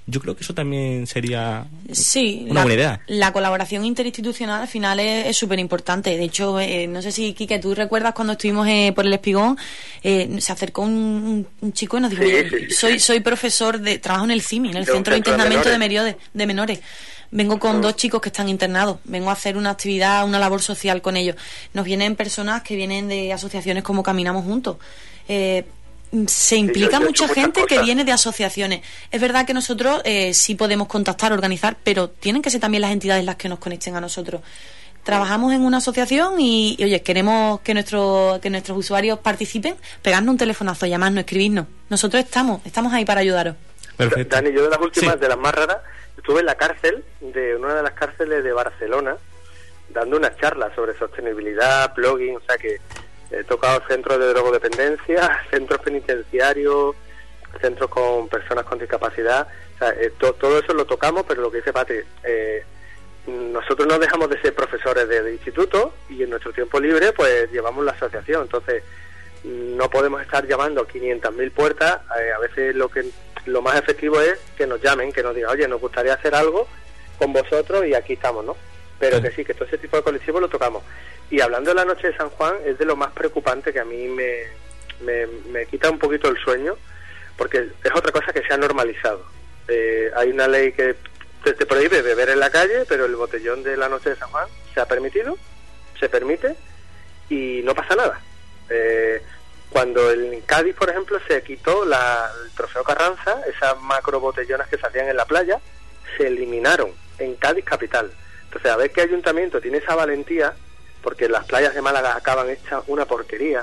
S2: Yo creo que eso también sería
S3: sí,
S2: una
S3: la,
S2: buena idea.
S3: La colaboración interinstitucional al final es súper importante. De hecho, eh, no sé si, Quique, tú recuerdas cuando estuvimos eh, por el Espigón, eh, se acercó un, un chico y nos dijo,
S4: sí, sí, sí,
S3: soy
S4: sí.
S3: soy profesor, de trabajo en el C I M I, en el
S4: de
S3: Centro de
S4: Centro
S3: Internamiento de,
S4: de
S3: menores. de Menores. Vengo con dos chicos que están internados, vengo a hacer una actividad, una labor social con ellos. Nos vienen personas que vienen de asociaciones como Caminamos Juntos. Eh, se implica
S4: sí, yo, yo
S3: mucha gente
S4: cosas.
S3: que viene de asociaciones. Es verdad que nosotros eh, sí podemos contactar, organizar, pero tienen que ser también las entidades las que nos conecten a nosotros. Trabajamos en una asociación y, y oye, queremos que, nuestro, que nuestros usuarios participen, pegarnos un telefonazo, llamarnos, escribirnos. Nosotros estamos, estamos ahí para ayudaros.
S2: Perfecto.
S4: Dani, yo de las últimas,
S2: sí.
S4: de las más raras, estuve en la cárcel, de una de las cárceles de Barcelona, dando una charla sobre sostenibilidad, blogging, o sea que he tocado centros de drogodependencia, centros penitenciarios, centros con personas con discapacidad, o sea, eh, to, todo eso lo tocamos, pero lo que dice Pati, eh, nosotros no dejamos de ser profesores de, de instituto y en nuestro tiempo libre pues llevamos la asociación, entonces no podemos estar llamando a quinientas mil puertas, eh, a veces lo que lo más efectivo es que nos llamen, que nos digan, oye, nos gustaría hacer algo con vosotros y aquí estamos, ¿no? Pero que sí, que todo ese tipo de colectivos lo tocamos. Y hablando de la noche de San Juan, es de lo más preocupante que a mí me, me, me quita un poquito el sueño, porque es otra cosa que se ha normalizado. Eh, hay una ley que te, te prohíbe beber en la calle, pero el botellón de la noche de San Juan se ha permitido, se permite, y no pasa nada. Eh, cuando en Cádiz, por ejemplo, se quitó la, el trofeo Carranza, esas macro botellonas que se hacían en la playa, se eliminaron en Cádiz capital. Entonces, a ver qué ayuntamiento tiene esa valentía, porque las playas de Málaga acaban hechas una porquería,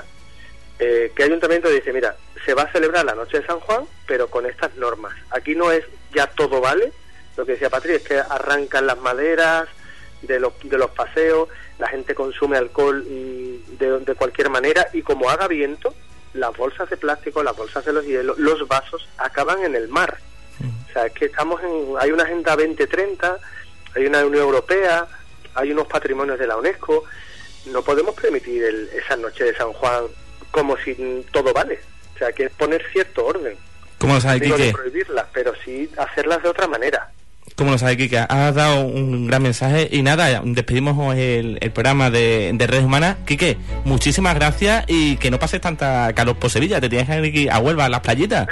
S4: eh, ¿qué ayuntamiento dice, mira, se va a celebrar la noche de San Juan, pero con estas normas? Aquí no es ya todo vale, lo que decía Patri, es que arrancan las maderas de los, de los paseos, la gente consume alcohol de, de cualquier manera, y como haga viento, las bolsas de plástico, las bolsas de los hielos, los vasos acaban en el mar. O sea, es que estamos en, hay una Agenda veinte treinta, hay una Unión Europea, hay unos patrimonios de la UNESCO. No podemos permitir el, esa noche de San Juan como si todo vale. O sea, hay que poner cierto orden.
S2: ¿Cómo lo sabe,
S4: Digo,
S2: Quique?
S4: no prohibirlas, pero sí hacerlas de otra manera.
S2: ¿Cómo lo sabe, Quique? Has dado un gran mensaje y nada, despedimos el, el programa de, de Redes Humanas. Quique, muchísimas gracias y que no pases tanta calor por Sevilla, te tienes que ir a Huelva, a las playitas.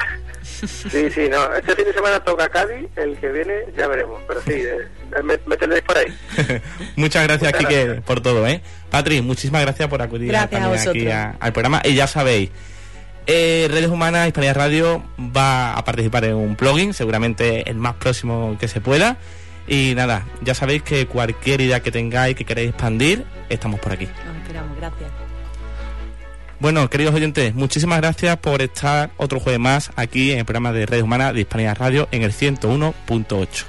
S4: Sí, sí, no, este fin de semana toca Cádiz, el que viene ya veremos, pero sí, eh, me, me tenéis por ahí.
S2: Muchas gracias,
S4: Muchas
S2: Quique,
S4: gracias.
S2: por todo, ¿eh? Patri, muchísimas gracias por acudir
S3: Gracias
S2: también
S3: a
S2: aquí
S3: vosotros.
S2: a- al programa. Y ya sabéis, eh, Redes Humanas, Hispanidad Radio va a participar en un plugin, seguramente el más próximo que se pueda. Y nada, ya sabéis que cualquier idea que tengáis, que queráis expandir, estamos por aquí.
S3: Nos esperamos, gracias.
S2: Bueno, queridos oyentes, muchísimas gracias por estar otro jueves más aquí en el programa de Redes Humanas de Hispanidad Radio en el ciento uno punto ocho.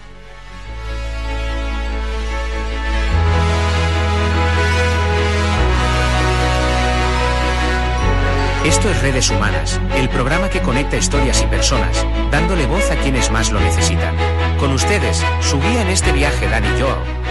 S1: Esto es Redes Humanas, el programa que conecta historias y personas, dándole voz a quienes más lo necesitan. Con ustedes, su guía en este viaje, Dani Joao.